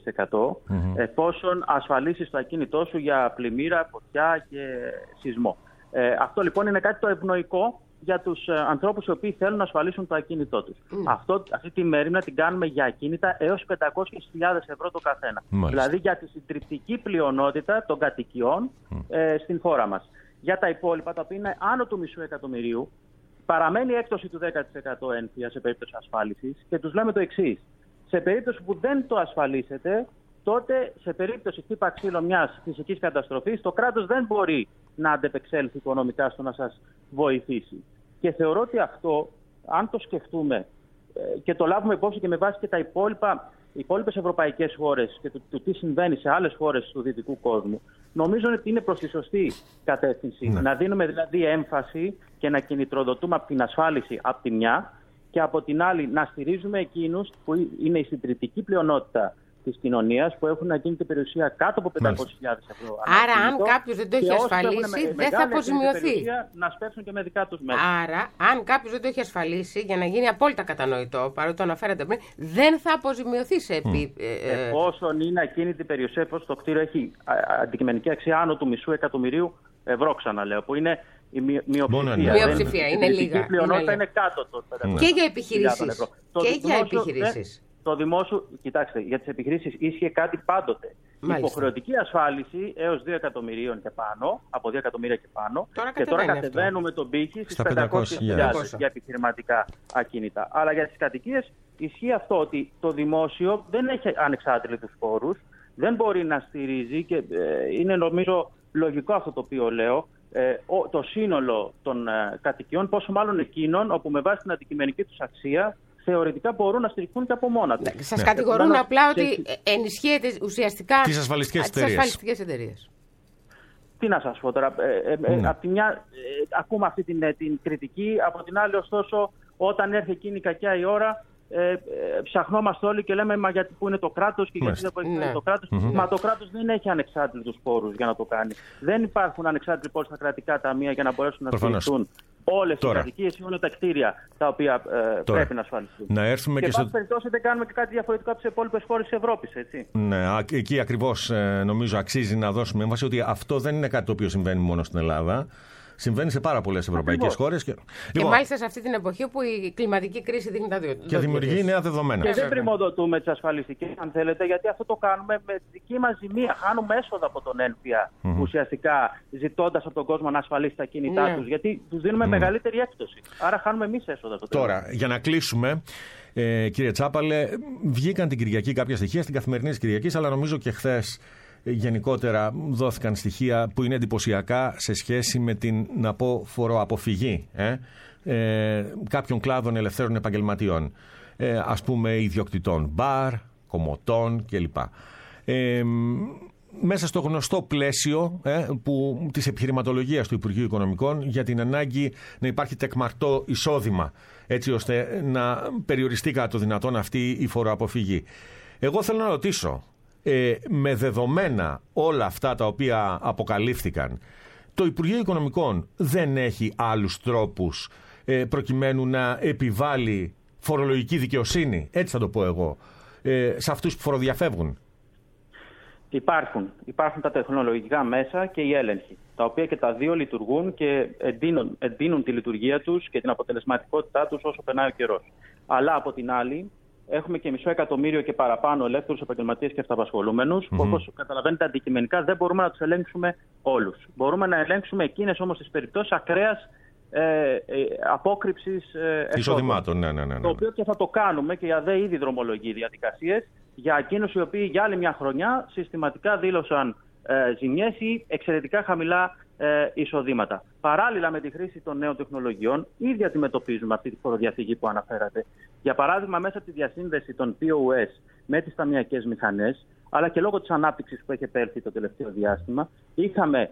20% εφόσον ασφαλίσεις το ακίνητό σου για πλημμύρα, φωτιά και σεισμό. Αυτό λοιπόν είναι κάτι το ευνοϊκό για τους ανθρώπους οι οποίοι θέλουν να ασφαλίσουν το ακίνητό τους. Αυτή τη μέριμνα την κάνουμε για ακίνητα έως 500.000 ευρώ το καθένα. Δηλαδή για τη συντριπτική πλειονότητα των κατοικιών στην χώρα μας. Για τα υπόλοιπα, τα οποία είναι άνω του μισού εκατομμυρίου, παραμένει η έκπτωση του 10% ένφια σε περίπτωση ασφάλισης, και τους λέμε το εξής. Σε περίπτωση που δεν το ασφαλίσετε, τότε σε περίπτωση χτύπα ξύλο μιας φυσικής καταστροφής, το κράτος δεν μπορεί να αντεπεξέλθει οικονομικά στο να σας βοηθήσει. Και θεωρώ ότι αυτό, αν το σκεφτούμε και το λάβουμε υπόψη και με βάση και οι υπόλοιπες ευρωπαϊκές χώρες και το τι συμβαίνει σε άλλες χώρες του δυτικού κόσμου, νομίζω ότι είναι προς τη σωστή κατεύθυνση. Να δίνουμε δηλαδή έμφαση και να κινητροδοτούμε από την ασφάλιση από τη μια, και από την άλλη να στηρίζουμε εκείνους που είναι η συντριπτική πλειονότητα της κοινωνίας, που έχουν ακίνητη περιουσία κάτω από 500.000 ευρώ. Άρα, αν κάποιος δεν το έχει ασφαλίσει, δεν θα αποζημιωθεί. Να σπεύσουν και με δικά τους μέσα. Άρα, αν κάποιος δεν το έχει ασφαλίσει, για να γίνει απόλυτα κατανοητό, παρότι το αναφέρατε πριν, δεν θα αποζημιωθεί σε εφόσον είναι ακίνητη περιουσία, εφόσον το κτίριο έχει αντικειμενική αξία άνω του μισού εκατομμυρίου ευρώ, ξαναλέω, που είναι η μειοψηφία. Είναι λίγα. Η πλειονότητα είναι κάτω των 500.000 και για επιχειρήσεις. Και για επιχειρήσεις. Το δημόσιο, κοιτάξτε, για τις επιχειρήσεις ίσχυε κάτι πάντοτε. Υποχρεωτική ασφάλιση έως 2 εκατομμυρίων και πάνω, από 2 εκατομμύρια και πάνω. Και τώρα κατεβαίνουμε τον πύχη στις 500.000 για επιχειρηματικά ακίνητα. Αλλά για τις κατοικίες ισχύει αυτό, ότι το δημόσιο δεν έχει ανεξάρτητους πόρους, δεν μπορεί να στηρίζει, και είναι νομίζω λογικό αυτό το οποίο λέω, το σύνολο των κατοικιών, πόσο μάλλον εκείνων όπου με βάση την αντικειμενική τους αξία θεωρητικά μπορούν να στηριχθούν και από μόνα τους. Σας κατηγορούν απλά ότι ενισχύεται ουσιαστικά τις ασφαλιστικές εταιρείες. Τι να σας πω τώρα. Από τη μια ακούμε αυτή την κριτική, από την άλλη ωστόσο όταν έρθει εκείνη η κακιά η ώρα, ψαχνόμαστε όλοι και λέμε, μα γιατί που είναι το κράτος και γιατί δεν βοηθάει το κράτος. Μα το κράτος δεν έχει ανεξάρτητους πόρους για να το κάνει. Δεν υπάρχουν ανεξάρτητοι πόροι στα κρατικά ταμεία για να μπορέσουν να στηριχθούν όλες οι κατοικίες ή όλα τα κτίρια τα οποία πρέπει να ασφαλιστούν. Να έρθουμε και σε πάση περιπτώσει δεν κάνουμε και κάτι διαφορετικό από τις υπόλοιπες χώρες της Ευρώπης, έτσι. Ναι, εκεί ακριβώς νομίζω αξίζει να δώσουμε έμφαση ότι αυτό δεν είναι κάτι το οποίο συμβαίνει μόνο στην Ελλάδα. Συμβαίνει σε πάρα πολλές ευρωπαϊκές χώρες. Και μάλιστα σε αυτή την εποχή που η κλιματική κρίση δίνει τα δύο. Και δημιουργεί νέα δεδομένα. Και δεν πρημοδοτούμε τις ασφαλιστικές, αν θέλετε, γιατί αυτό το κάνουμε με δική μας ζημία. Χάνουμε έσοδα από τον ένφια, ουσιαστικά ζητώντας από τον κόσμο να ασφαλίσει τα κίνητά τους. Γιατί τους δίνουμε μεγαλύτερη έκπτωση. Άρα χάνουμε εμείς έσοδα. Τώρα, για να κλείσουμε, κύριε Τσάπαλε, βγήκαν την Κυριακή κάποια στοιχεία στην Καθημερινή της Κυριακής, αλλά νομίζω και χθες. Γενικότερα δόθηκαν στοιχεία που είναι εντυπωσιακά σε σχέση με την, να πω, φοροαποφυγή κάποιων κλάδων ελευθέρων επαγγελματιών, ας πούμε ιδιοκτητών μπαρ, κομμωτών κλπ. Μέσα στο γνωστό πλαίσιο της επιχειρηματολογίας του Υπουργείου Οικονομικών για την ανάγκη να υπάρχει τεκμαρτό εισόδημα, έτσι ώστε να περιοριστεί κατά το δυνατόν αυτή η φοροαποφυγή. Εγώ θέλω να ρωτήσω, με δεδομένα όλα αυτά τα οποία αποκαλύφθηκαν, το Υπουργείο Οικονομικών δεν έχει άλλους τρόπους προκειμένου να επιβάλλει φορολογική δικαιοσύνη, έτσι θα το πω εγώ, σε αυτούς που φοροδιαφεύγουν? Υπάρχουν τα τεχνολογικά μέσα και οι έλεγχοι, τα οποία και τα δύο λειτουργούν και εντείνουν τη λειτουργία τους και την αποτελεσματικότητά τους όσο περνάει ο καιρός. Αλλά από την άλλη, έχουμε και 500.000 και παραπάνω ελεύθερους επαγγελματίες και αυταπασχολούμενους, που όπως καταλαβαίνετε αντικειμενικά δεν μπορούμε να τους ελέγξουμε όλους. Μπορούμε να ελέγξουμε εκείνες όμως τις περιπτώσεις ακραίας απόκρυψης εισοδημάτων. Ναι. Το οποίο και θα το κάνουμε και η ΑΔΕ ήδη δρομολογεί διαδικασίες για εκείνους οι οποίοι για άλλη μια χρονιά συστηματικά δήλωσαν ζημιές ή εξαιρετικά χαμηλά εισοδήματα. Παράλληλα με τη χρήση των νέων τεχνολογιών, ήδη αντιμετωπίζουμε αυτή τη φοροδιαφυγή που αναφέρατε. Για παράδειγμα, μέσα από τη διασύνδεση των POS με τις ταμιακές μηχανές, αλλά και λόγω της ανάπτυξης που έχει επέλθει το τελευταίο διάστημα, είχαμε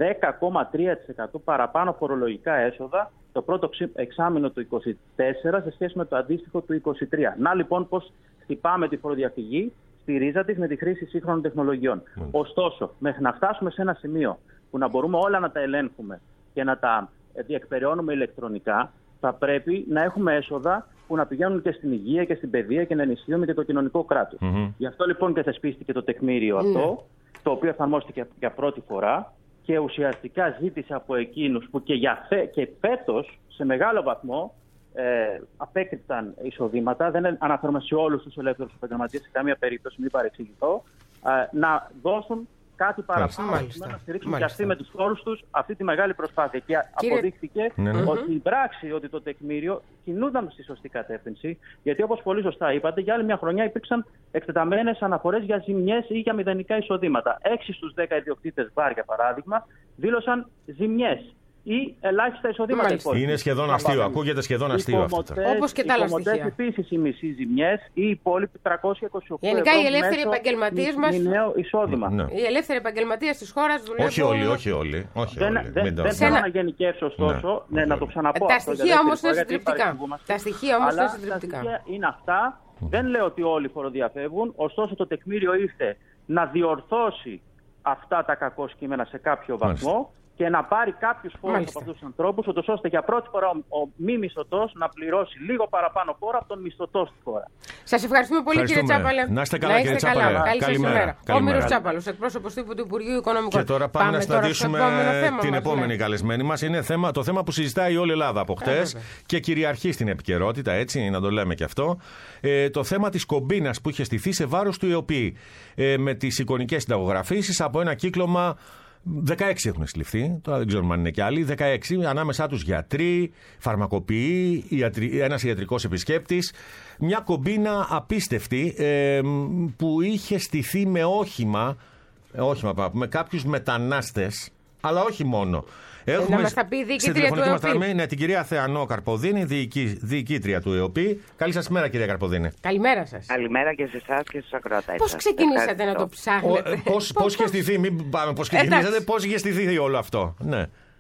10,3% παραπάνω φορολογικά έσοδα το πρώτο εξάμηνο του 2024 σε σχέση με το αντίστοιχο του 2023. Να λοιπόν πώς χτυπάμε τη φοροδιαφυγή στη ρίζα της με τη χρήση σύγχρονων τεχνολογιών. Ωστόσο, μέχρι να φτάσουμε σε ένα σημείο που να μπορούμε όλα να τα ελέγχουμε και να τα διεκπεραιώνουμε ηλεκτρονικά, θα πρέπει να έχουμε έσοδα που να πηγαίνουν και στην υγεία και στην παιδεία και να ενισχύουμε και το κοινωνικό κράτος. Γι' αυτό λοιπόν και θεσπίστηκε το τεκμήριο αυτό, το οποίο εφαρμόστηκε για πρώτη φορά και ουσιαστικά ζήτησε από εκείνους που και φέτος σε μεγάλο βαθμό απέκρυψαν εισοδήματα, δεν αναφέρομαι σε όλους τους ελεύθερους επαγγελματίες σε καμία περίπτωση, μην παρεξηγηθώ, να δώσουν κάτι παραπάνω να στηρίξουν και αυτοί με τους φόρους τους αυτή τη μεγάλη προσπάθεια. Και αποδείχθηκε ότι η πράξη, ότι το τεκμήριο κινούνταν στη σωστή κατεύθυνση, γιατί όπως πολύ σωστά είπατε, για άλλη μια χρονιά υπήρξαν εκτεταμένες αναφορές για ζημιές ή για μηδενικά εισοδήματα. 6 στους 10 ιδιοκτήτες μπαρ, για παράδειγμα, δήλωσαν ζημιές ή ελάχιστα εισοδήματα. Είναι σχεδόν αστείο, ακούγεται σχεδόν αστείο αυτό. Όπως και τα άλλα στοιχεία. Επίσης οι μισοί ζημιές ή οι υπόλοιποι 328 γενικά οι ελεύθεροι επαγγελματίες μας. Εισόδημα. Οι ελεύθεροι επαγγελματίες της χώρας δουλεύουν. Όχι όλοι. Δεν θέλω να γενικεύσω, ωστόσο, να το ξαναπώ. Τα στοιχεία όμως είναι συντριπτικά. Τα στοιχεία είναι αυτά. Δεν λέω ότι όλοι φοροδιαφεύγουν, ωστόσο το τεκμήριο ήρθε να διορθώσει αυτά τα κακό κείμενα σε κάποιο βαθμό και να πάρει κάποιους φόρους από αυτούς τους ανθρώπους, ώστε για πρώτη φορά ο μη μισθωτός να πληρώσει λίγο παραπάνω φόρο από τον μισθωτό στη χώρα. Σας ευχαριστούμε πολύ, κύριε Τσάπαλε. Να είστε καλά, κύριε Τσάπαλε. Καλή σας ημέρα. Ο Όμηρος Τσάπαλος, εκπρόσωπος τύπου του Υπουργείου Οικονομικών. Και τώρα πάμε να συναντήσουμε την επόμενη καλεσμένη μας. Είναι το θέμα που συζητάει όλη η Ελλάδα από χτες και κυριαρχεί στην επικαιρότητα, έτσι, να το λέμε και αυτό. Το θέμα της κομπίνας που είχε στηθεί σε βάρος του ΕΟΠΗ με τις εικονικές συνταγογραφήσεις από ένα κύκλωμα. 16 έχουν συλληφθεί, τώρα δεν ξέρουμε αν είναι και άλλοι. 16, ανάμεσά τους γιατροί, φαρμακοποιοί, ένας ιατρικός επισκέπτης. Μια κομπίνα απίστευτη που είχε στηθεί με όχημα με κάποιους μετανάστες, αλλά όχι μόνο. Να μας τα πει η διοικήτρια του ΕΟΠΗ. Την κυρία Θεανό Καρποδίνη, διοικήτρια του ΕΟΠΗ. Καλή σας μέρα, κυρία Καρποδίνη. Καλημέρα σας. Καλημέρα και σε εσάς και στους ακροατές. Πώς ξεκινήσατε να το ψάχνετε? Πώς είχε στηθεί, μην πάμε πώς ξεκινήσατε, πώς είχε στηθεί όλο αυτό? Ναι.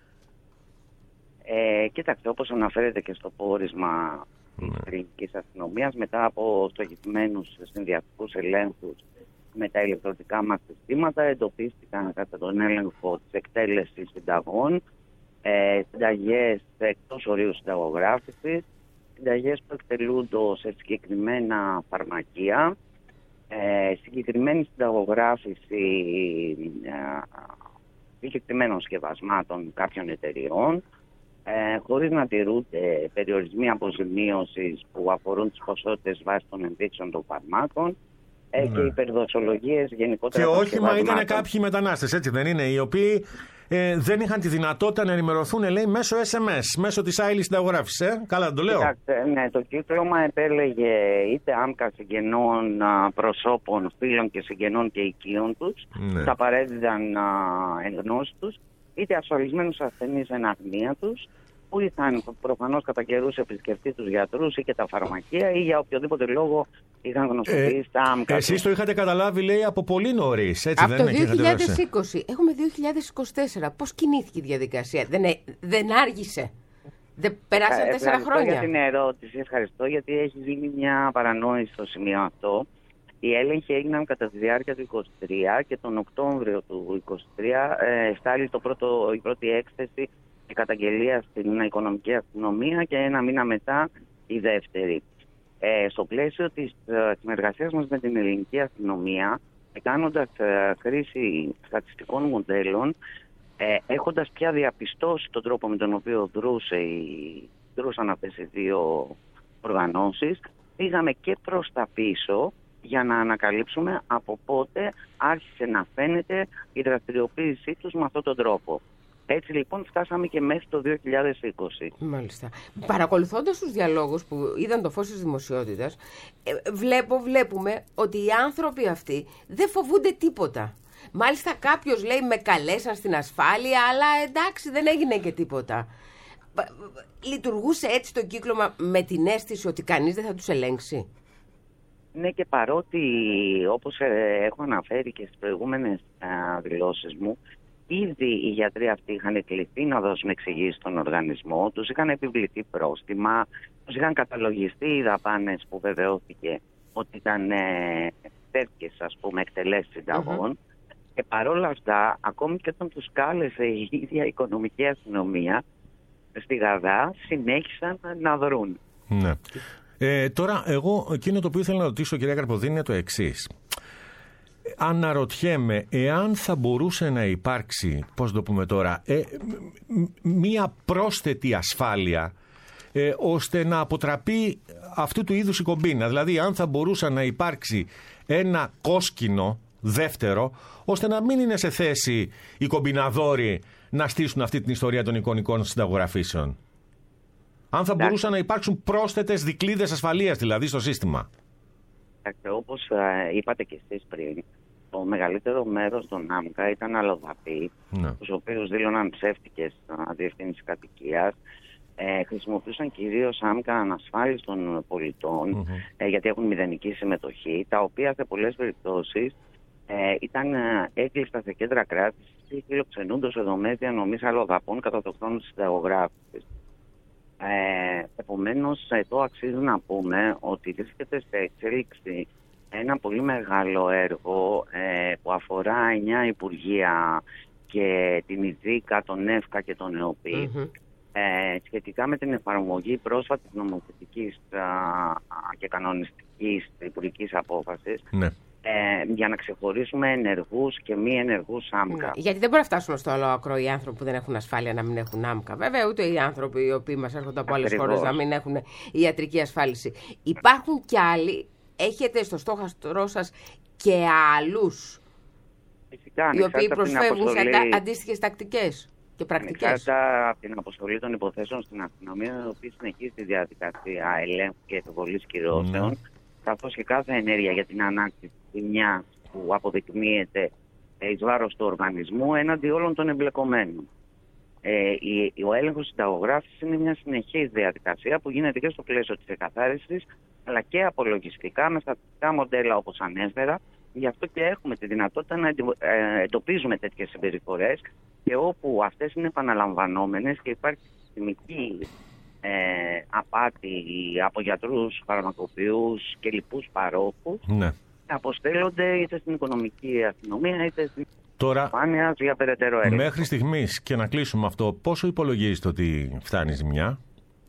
Κοίταξε, όπως αναφέρεται και στο πόρισμα της ελληνικής αστυνομίας, μετά από στοχευμένους συνδυαστικούς ελέγχους με τα ηλεκτρονικά μας συστήματα, εντοπίστηκαν κατά τον έλεγχο της εκτέλεσης συνταγών, συνταγές εκτός ορίου συνταγογράφησης, συνταγές που εκτελούνται σε συγκεκριμένα φαρμακεία, συγκεκριμένη συνταγογράφηση συγκεκριμένων σκευασμάτων κάποιων εταιριών, χωρίς να τηρούνται περιορισμοί αποζημίωσης που αφορούν τις ποσότητες βάσει των ενδείξεων των φαρμάκων. Και υπερδοσολογίες γενικότερα. Και όχημα ήταν κάποιοι μετανάστες, έτσι δεν είναι, οι οποίοι δεν είχαν τη δυνατότητα να ενημερωθούν, λέει, μέσω SMS, μέσω της άειλης συνταγογράφησης. Καλά, το λέω. Κοιτάξτε, ναι, το κύκλωμα επέλεγε είτε άμκα συγγενών προσώπων, φίλων και συγγενών και οικείων τους, τα παρέδιδαν εν γνώση τους, είτε ασφαλισμένους ασθενείς εν αγνία τους, που είχαν προφανώς κατά καιρούς επισκεφτεί τους γιατρούς ή και τα φαρμακεία ή για οποιοδήποτε λόγο είχαν γνωστοποιήσει τα άμκα. Εσείς το είχατε καταλάβει, λέει, από πολύ νωρίς, έτσι από δεν είναι? Από το 2020. Έχουμε 2024. Πώς κινήθηκε η διαδικασία? Δεν άργησε? Δεν περάσαν 4 χρόνια? Για την ερώτηση, ευχαριστώ, γιατί έχει γίνει μια παρανόηση στο σημείο αυτό. Οι έλεγχοι έγιναν κατά τη διάρκεια του 2023 και τον Οκτώβριο του 2023 στάλει η πρώτη έκθεση η καταγγελία στην οικονομική αστυνομία και ένα μήνα μετά η δεύτερη. Στο πλαίσιο της συνεργασίας μας με την ελληνική αστυνομία, κάνοντας χρήση στατιστικών μοντέλων, έχοντας πια διαπιστώσει τον τρόπο με τον οποίο δρούσαν αυτές οι δύο οργανώσεις, πήγαμε και προς τα πίσω για να ανακαλύψουμε από πότε άρχισε να φαίνεται η δραστηριοποίησή τους με αυτόν τον τρόπο. Έτσι λοιπόν φτάσαμε και μέχρι το 2020. Μάλιστα. Παρακολουθώντας τους διαλόγους που είδαν το φως της δημοσιότητας, βλέπουμε ότι οι άνθρωποι αυτοί δεν φοβούνται τίποτα. Μάλιστα κάποιος λέει με καλέσαν στην ασφάλεια, αλλά εντάξει δεν έγινε και τίποτα. Λειτουργούσε έτσι το κύκλωμα με την αίσθηση ότι κανείς δεν θα τους ελέγξει. Ναι, και παρότι όπως έχω αναφέρει και στις προηγούμενες δηλώσεις μου, ήδη οι γιατροί αυτοί είχαν κληθεί να δώσουν εξηγήσεις στον οργανισμό, τους είχαν επιβληθεί πρόστιμα, τους είχαν καταλογιστεί οι δαπάνες που βεβαιώθηκε ότι ήταν τέτοιες, ας πούμε, εκτελέσεις συνταγών. Και παρόλα αυτά, ακόμη και όταν τους κάλεσε η ίδια η οικονομική αστυνομία στη Γαδά, συνέχισαν να δρουν. Ναι. Τώρα, εγώ εκείνο το οποίο ήθελα να ρωτήσω, κυρία Καρποδίνη, είναι το εξής. Αναρωτιέμαι εάν θα μπορούσε να υπάρξει, πώς το πούμε τώρα, μία πρόσθετη ασφάλεια ώστε να αποτραπεί αυτού του είδους η κομπίνα. Δηλαδή, αν θα μπορούσε να υπάρξει ένα κόσκινο δεύτερο, ώστε να μην είναι σε θέση οι κομπιναδόροι να στήσουν αυτή την ιστορία των εικονικών συνταγογραφήσεων. Αν θα μπορούσαν να υπάρξουν πρόσθετες δικλείδες ασφαλείας, δηλαδή, στο σύστημα. Όπως είπατε και εσείς πριν, το μεγαλύτερο μέρος των άμκα ήταν αλλοδαποί, τους οποίους δήλωναν ψεύτικες διευθύνσεις κατοικίας. Χρησιμοποιούσαν κυρίως άμκα ανασφάλιστων πολιτών, γιατί έχουν μηδενική συμμετοχή, τα οποία σε πολλές περιπτώσεις ήταν έκλειστα σε κέντρα κράτησης ή φιλοξενούνται σε δομές διανομής αλλοδαπών κατά το χρόνο της συνταγογράφησης. Επομένως, εδώ αξίζει να πούμε ότι βρίσκεται σε εξέλιξη ένα πολύ μεγάλο έργο που αφορά 9 υπουργεία και την ΙΔΙΚΑ, τον ΕΦΚΑ και τον ΕΟΠΗ, σχετικά με την εφαρμογή πρόσφατης νομοθετικής και κανονιστικής υπουργικής απόφασης, για να ξεχωρίσουμε ενεργούς και μη ενεργούς άμκα. Γιατί δεν μπορεί να φτάσουμε στο άλλο άκρο οι άνθρωποι που δεν έχουν ασφάλεια να μην έχουν άμκα. Βέβαια, ούτε οι άνθρωποι οι οποίοι μας έρχονται από άλλες χώρες να μην έχουν ιατρική ασφάλιση. Υπάρχουν κι άλλοι, έχετε στο στόχαστρό σας και άλλους οι οποίοι προσφεύγουν σε αντίστοιχες τακτικές και πρακτικές. Ανεξάρτητα από την αποστολή των υποθέσεων στην αστυνομία, η οποία συνεχίζει τη διαδικασία ελέγχου και επιβολής κυρώσεων, καθώς και κάθε ενέργεια για την ανάκτηση μιας που αποδεικνύεται εις βάρος του οργανισμού έναντι όλων των εμπλεκομένων. Ο έλεγχος συνταγογράφησης είναι μια συνεχής διαδικασία που γίνεται και στο πλαίσιο της εκαθάρισης, αλλά και απολογιστικά με στατιστικά μοντέλα όπως ανέφερα. Γι' αυτό και έχουμε τη δυνατότητα να εντοπίζουμε τέτοιες συμπεριφορές και όπου αυτές είναι επαναλαμβανόμενες και υπάρχει συστημική απάτη από γιατρούς, φαρμακοποιούς και λοιπούς παρόχους, αποστέλλονται είτε στην οικονομική αστυνομία είτε στην ασφάλεια για περαιτέρω έλεγχο. Μέχρι στιγμής, και να κλείσουμε αυτό, πόσο υπολογίζετε ότι φτάνει η ζημιά?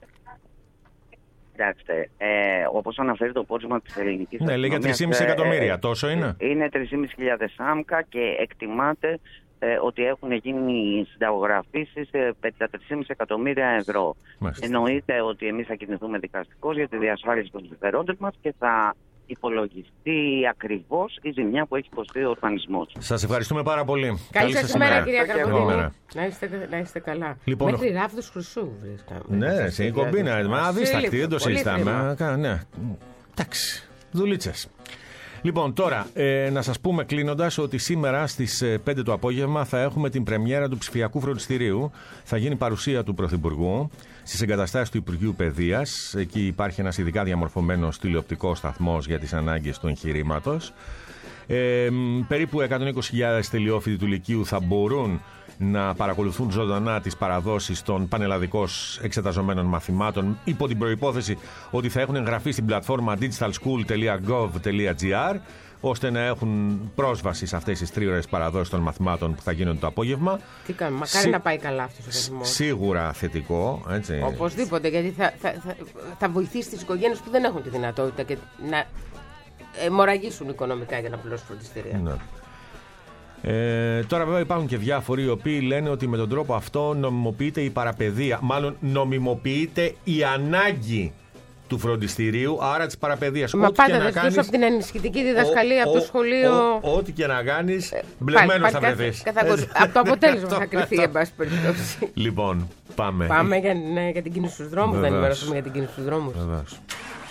Κοιτάξτε, όπως αναφέρει το πόρισμα της ελληνικής αστυνομίας... Ναι, λέγε 3,5 εκατομμύρια, τόσο είναι? Είναι 3.500 άμκα και εκτιμάται ότι έχουν γίνει συνταγογραφήσεις 53,5 εκατομμύρια ευρώ. Εννοείται ότι εμείς θα κινηθούμε δικαστικώς για τη διασφάλιση των συμφερόντων μας και θα υπολογιστεί ακριβώς η ζημιά που έχει υποστεί ο οργανισμός. Σας ευχαριστούμε πάρα πολύ. Καλή σας ημέρα, κυρία Καρποδίνη. Να είστε καλά. Λοιπόν, μέχρι ράβδους χρυσού βρίσκαμε. Ναι, σε κομπίνα. Μα αδίστακτη, δεν το συζητάμε. Ναι. Εντάξει, δουλίτσες. Λοιπόν, τώρα να σας πούμε κλείνοντας ότι σήμερα στις 5 το απόγευμα θα έχουμε την πρεμιέρα του ψηφιακού φροντιστηρίου. Θα γίνει παρουσία του Πρωθυπουργού στις εγκαταστάσεις του Υπουργείου Παιδείας. Εκεί υπάρχει ένας ειδικά διαμορφωμένος τηλεοπτικός σταθμός για τις ανάγκες του εγχειρήματος. Περίπου 120.000 τελειόφοιτοι του Λυκείου θα μπορούν να παρακολουθούν ζωντανά τις παραδόσεις των πανελλαδικώς εξεταζομένων μαθημάτων, υπό την προϋπόθεση ότι θα έχουν εγγραφεί στην πλατφόρμα digitalschool.gov.gr, ώστε να έχουν πρόσβαση σε αυτές τις 3 ώρες παραδόσεις των μαθημάτων που θα γίνονται το απόγευμα. Τι κάνουμε, μακάρι να πάει καλά αυτός ο καθημός. Σίγουρα θετικό, έτσι. Οπωσδήποτε, γιατί θα βοηθήσει τις οικογένειες που δεν έχουν τη δυνατότητα και να αιμορραγήσουν οικονομικά για να πληρώσουν φροντιστήρια. Ναι. Τώρα βέβαια υπάρχουν και διάφοροι οι οποίοι λένε ότι με τον τρόπο αυτό νομιμοποιείται η παραπαιδεία. Μάλλον νομιμοποιείται η ανάγκη του φροντιστηρίου, άρα της παραπαιδείας. Μα πάντα θα ζητήσω από την ενισχυτική διδασκαλία, από το σχολείο. Ό,τι και να κάνεις, μπλεγμένος θα βρεθείς. Από το αποτέλεσμα θα κρυθεί, εν πάση περιπτώσει. Λοιπόν, πάμε. Πάμε για την κίνηση στους δρόμους. Δεν ενημερωθούμε για την κίνηση στους δρόμους. Βεβαίως.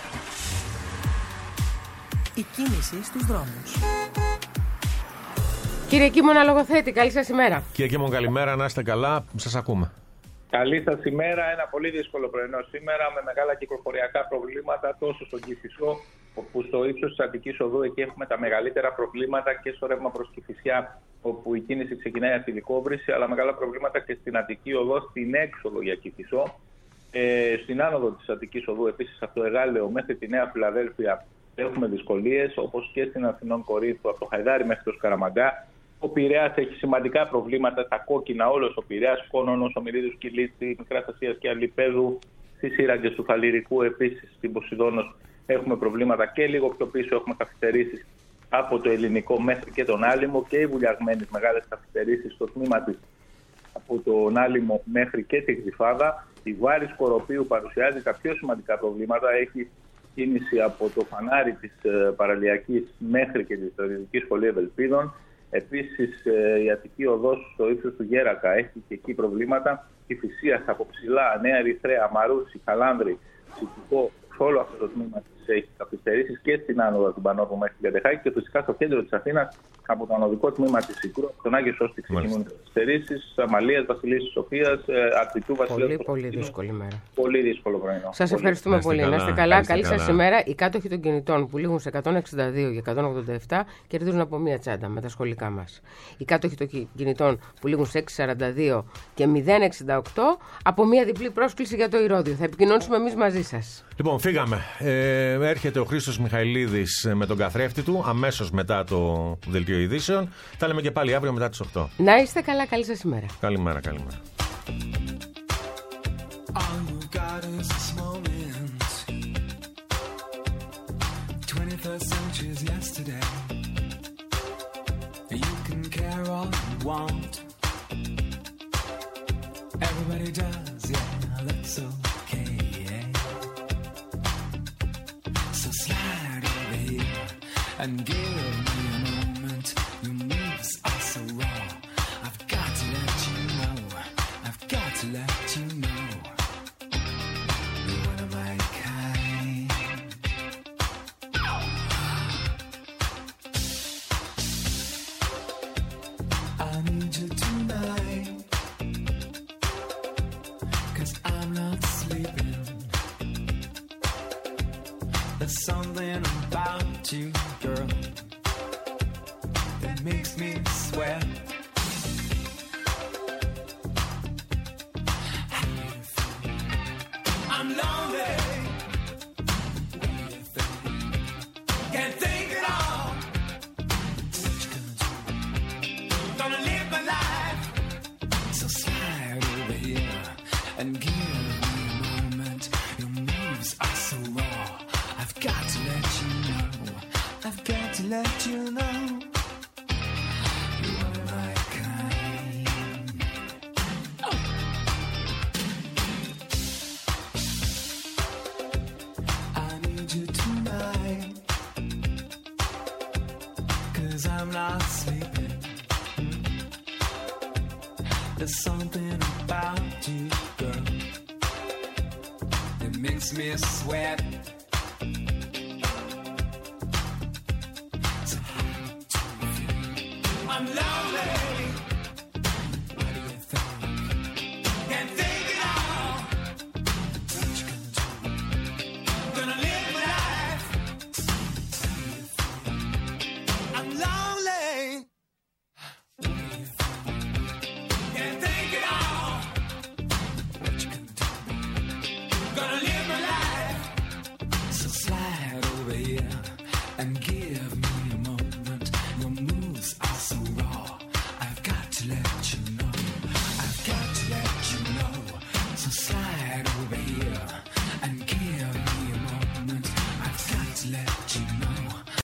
Η κίνηση στους δρόμους. Κύριε Κίμωνα Λογοθέτη, καλή σας ημέρα. Κύριε Κίμωνα, καλημέρα, να είστε καλά, σας ακούμε. Καλή σας ημέρα. Ένα πολύ δύσκολο πρωινό σήμερα με μεγάλα κυκλοφοριακά προβλήματα τόσο στον Κηφισό, όπου στο ύψος της Αττικής Οδού εκεί έχουμε τα μεγαλύτερα προβλήματα, και στο ρεύμα προς Κηφισιά, όπου η κίνηση ξεκινάει από τη Λυκόβρηση, αλλά μεγάλα προβλήματα και στην Αττική Οδό, στην έξοδο για Κηφισό. Στην άνοδο της Αττικής Οδού, επίσης από το Εγάλεο μέχρι τη Νέα Φιλαδέλφια, έχουμε δυσκολίες, όπως και στην Αθηνών Κορίνθου, από το Χαϊδάρι μέχρι το Σκαραμαγκά. Ο Πειραιάς έχει σημαντικά προβλήματα, τα κόκκινα, όλος ο Πειραιάς, Κόνονος, Ομηρίδους, Κιλίτη, Μικράς Ασίας και Αλιπέδου, στις σύραγγες του Φαλιρικού, επίσης στην Ποσειδώνος έχουμε προβλήματα, και λίγο πιο πίσω έχουμε καθυστερήσεις από το Ελληνικό μέχρι και τον Άλυμο, και οι βουλιαγμένες μεγάλες καθυστερήσεις στο τμήμα της από τον Άλυμο μέχρι και τη Γρυφάδα. Η Βάρης Κοροπίου παρουσιάζει τα πιο σημαντικά προβλήματα, έχει κίνηση από το φανάρι της Παραλιακής μέχρι και τη Στρατιωτική Σχολή Ευελπίδων. Επίσης η Αττική Οδός στο ύψος του Γέρακα έχει και εκεί προβλήματα. Η Φυσίας από Ψηλά, Νέα Ερυθρέα, Μαρούσι, Χαλάνδρη, Σιτικό, σε όλο αυτό το τμήμα της έχει καθυστερήσεις, και στην άνοδο του Πανόρου μέχρι την Κατεχάκη, και φυσικά στο κέντρο της Αθήνας από το ανωδικό τμήμα της Σικρού, από τον Άγιο Σώστη ξεκινούν καθυστερήσεις, Αμαλίας, Βασιλής της Σοφίας, Αρτιτού, Βασιλείου. Πολύ δύσκολη μέρα. Πολύ δύσκολο πρωινό. Σας ευχαριστούμε πολύ. Να είστε καλά. Καλή σας ημέρα. Οι κάτοχοι των κινητών που λήγουν σε 162 και 187 κερδίζουν από μία τσάντα με τα σχολικά μας. Οι κάτοχοι των κινητών που λήγουν σε 642 και 068 από μία διπλή πρόσκληση για το Ηρώδειο. Θα επικοινωνήσουμε εμείς μαζί σας. Λοιπόν, φύγαμε. Έρχεται ο Χρήστος Μιχαηλίδης με τον καθρέφτη του αμέσως μετά το δελτίο ειδήσεων. Τα λέμε και πάλι αύριο μετά τις 8. Να είστε καλά, καλή σας ημέρα. Καλημέρα, καλημέρα. Everybody does, yeah, that's okay, yeah. So slide over here and give me a moment. Your moves are so raw. I've got to let you know. I've got to let you know. You're one of my kind. I need you tonight. I'm not sleeping. There's something about you, girl, that makes me sweat. I'm lonely. Can't think at all. What you gonna do? Gonna live my life. So slide over here and give me a moment. Your moves are so raw. I've got to let you know. I've got to let you know. You're my kind. Oh. I need you tonight, 'cause I'm not sleeping. There's something about you, girl, that makes me sweat. So how do you feel? I'm lonely. What do you think? Can't think it all. What you gonna do? Gonna live my life. How do you feel? I'm lonely. What do you think? and give me a moment. Your moves are so raw. I've got to let you know. I've got to let you know. So slide over here and give me a moment. I've got to let you know.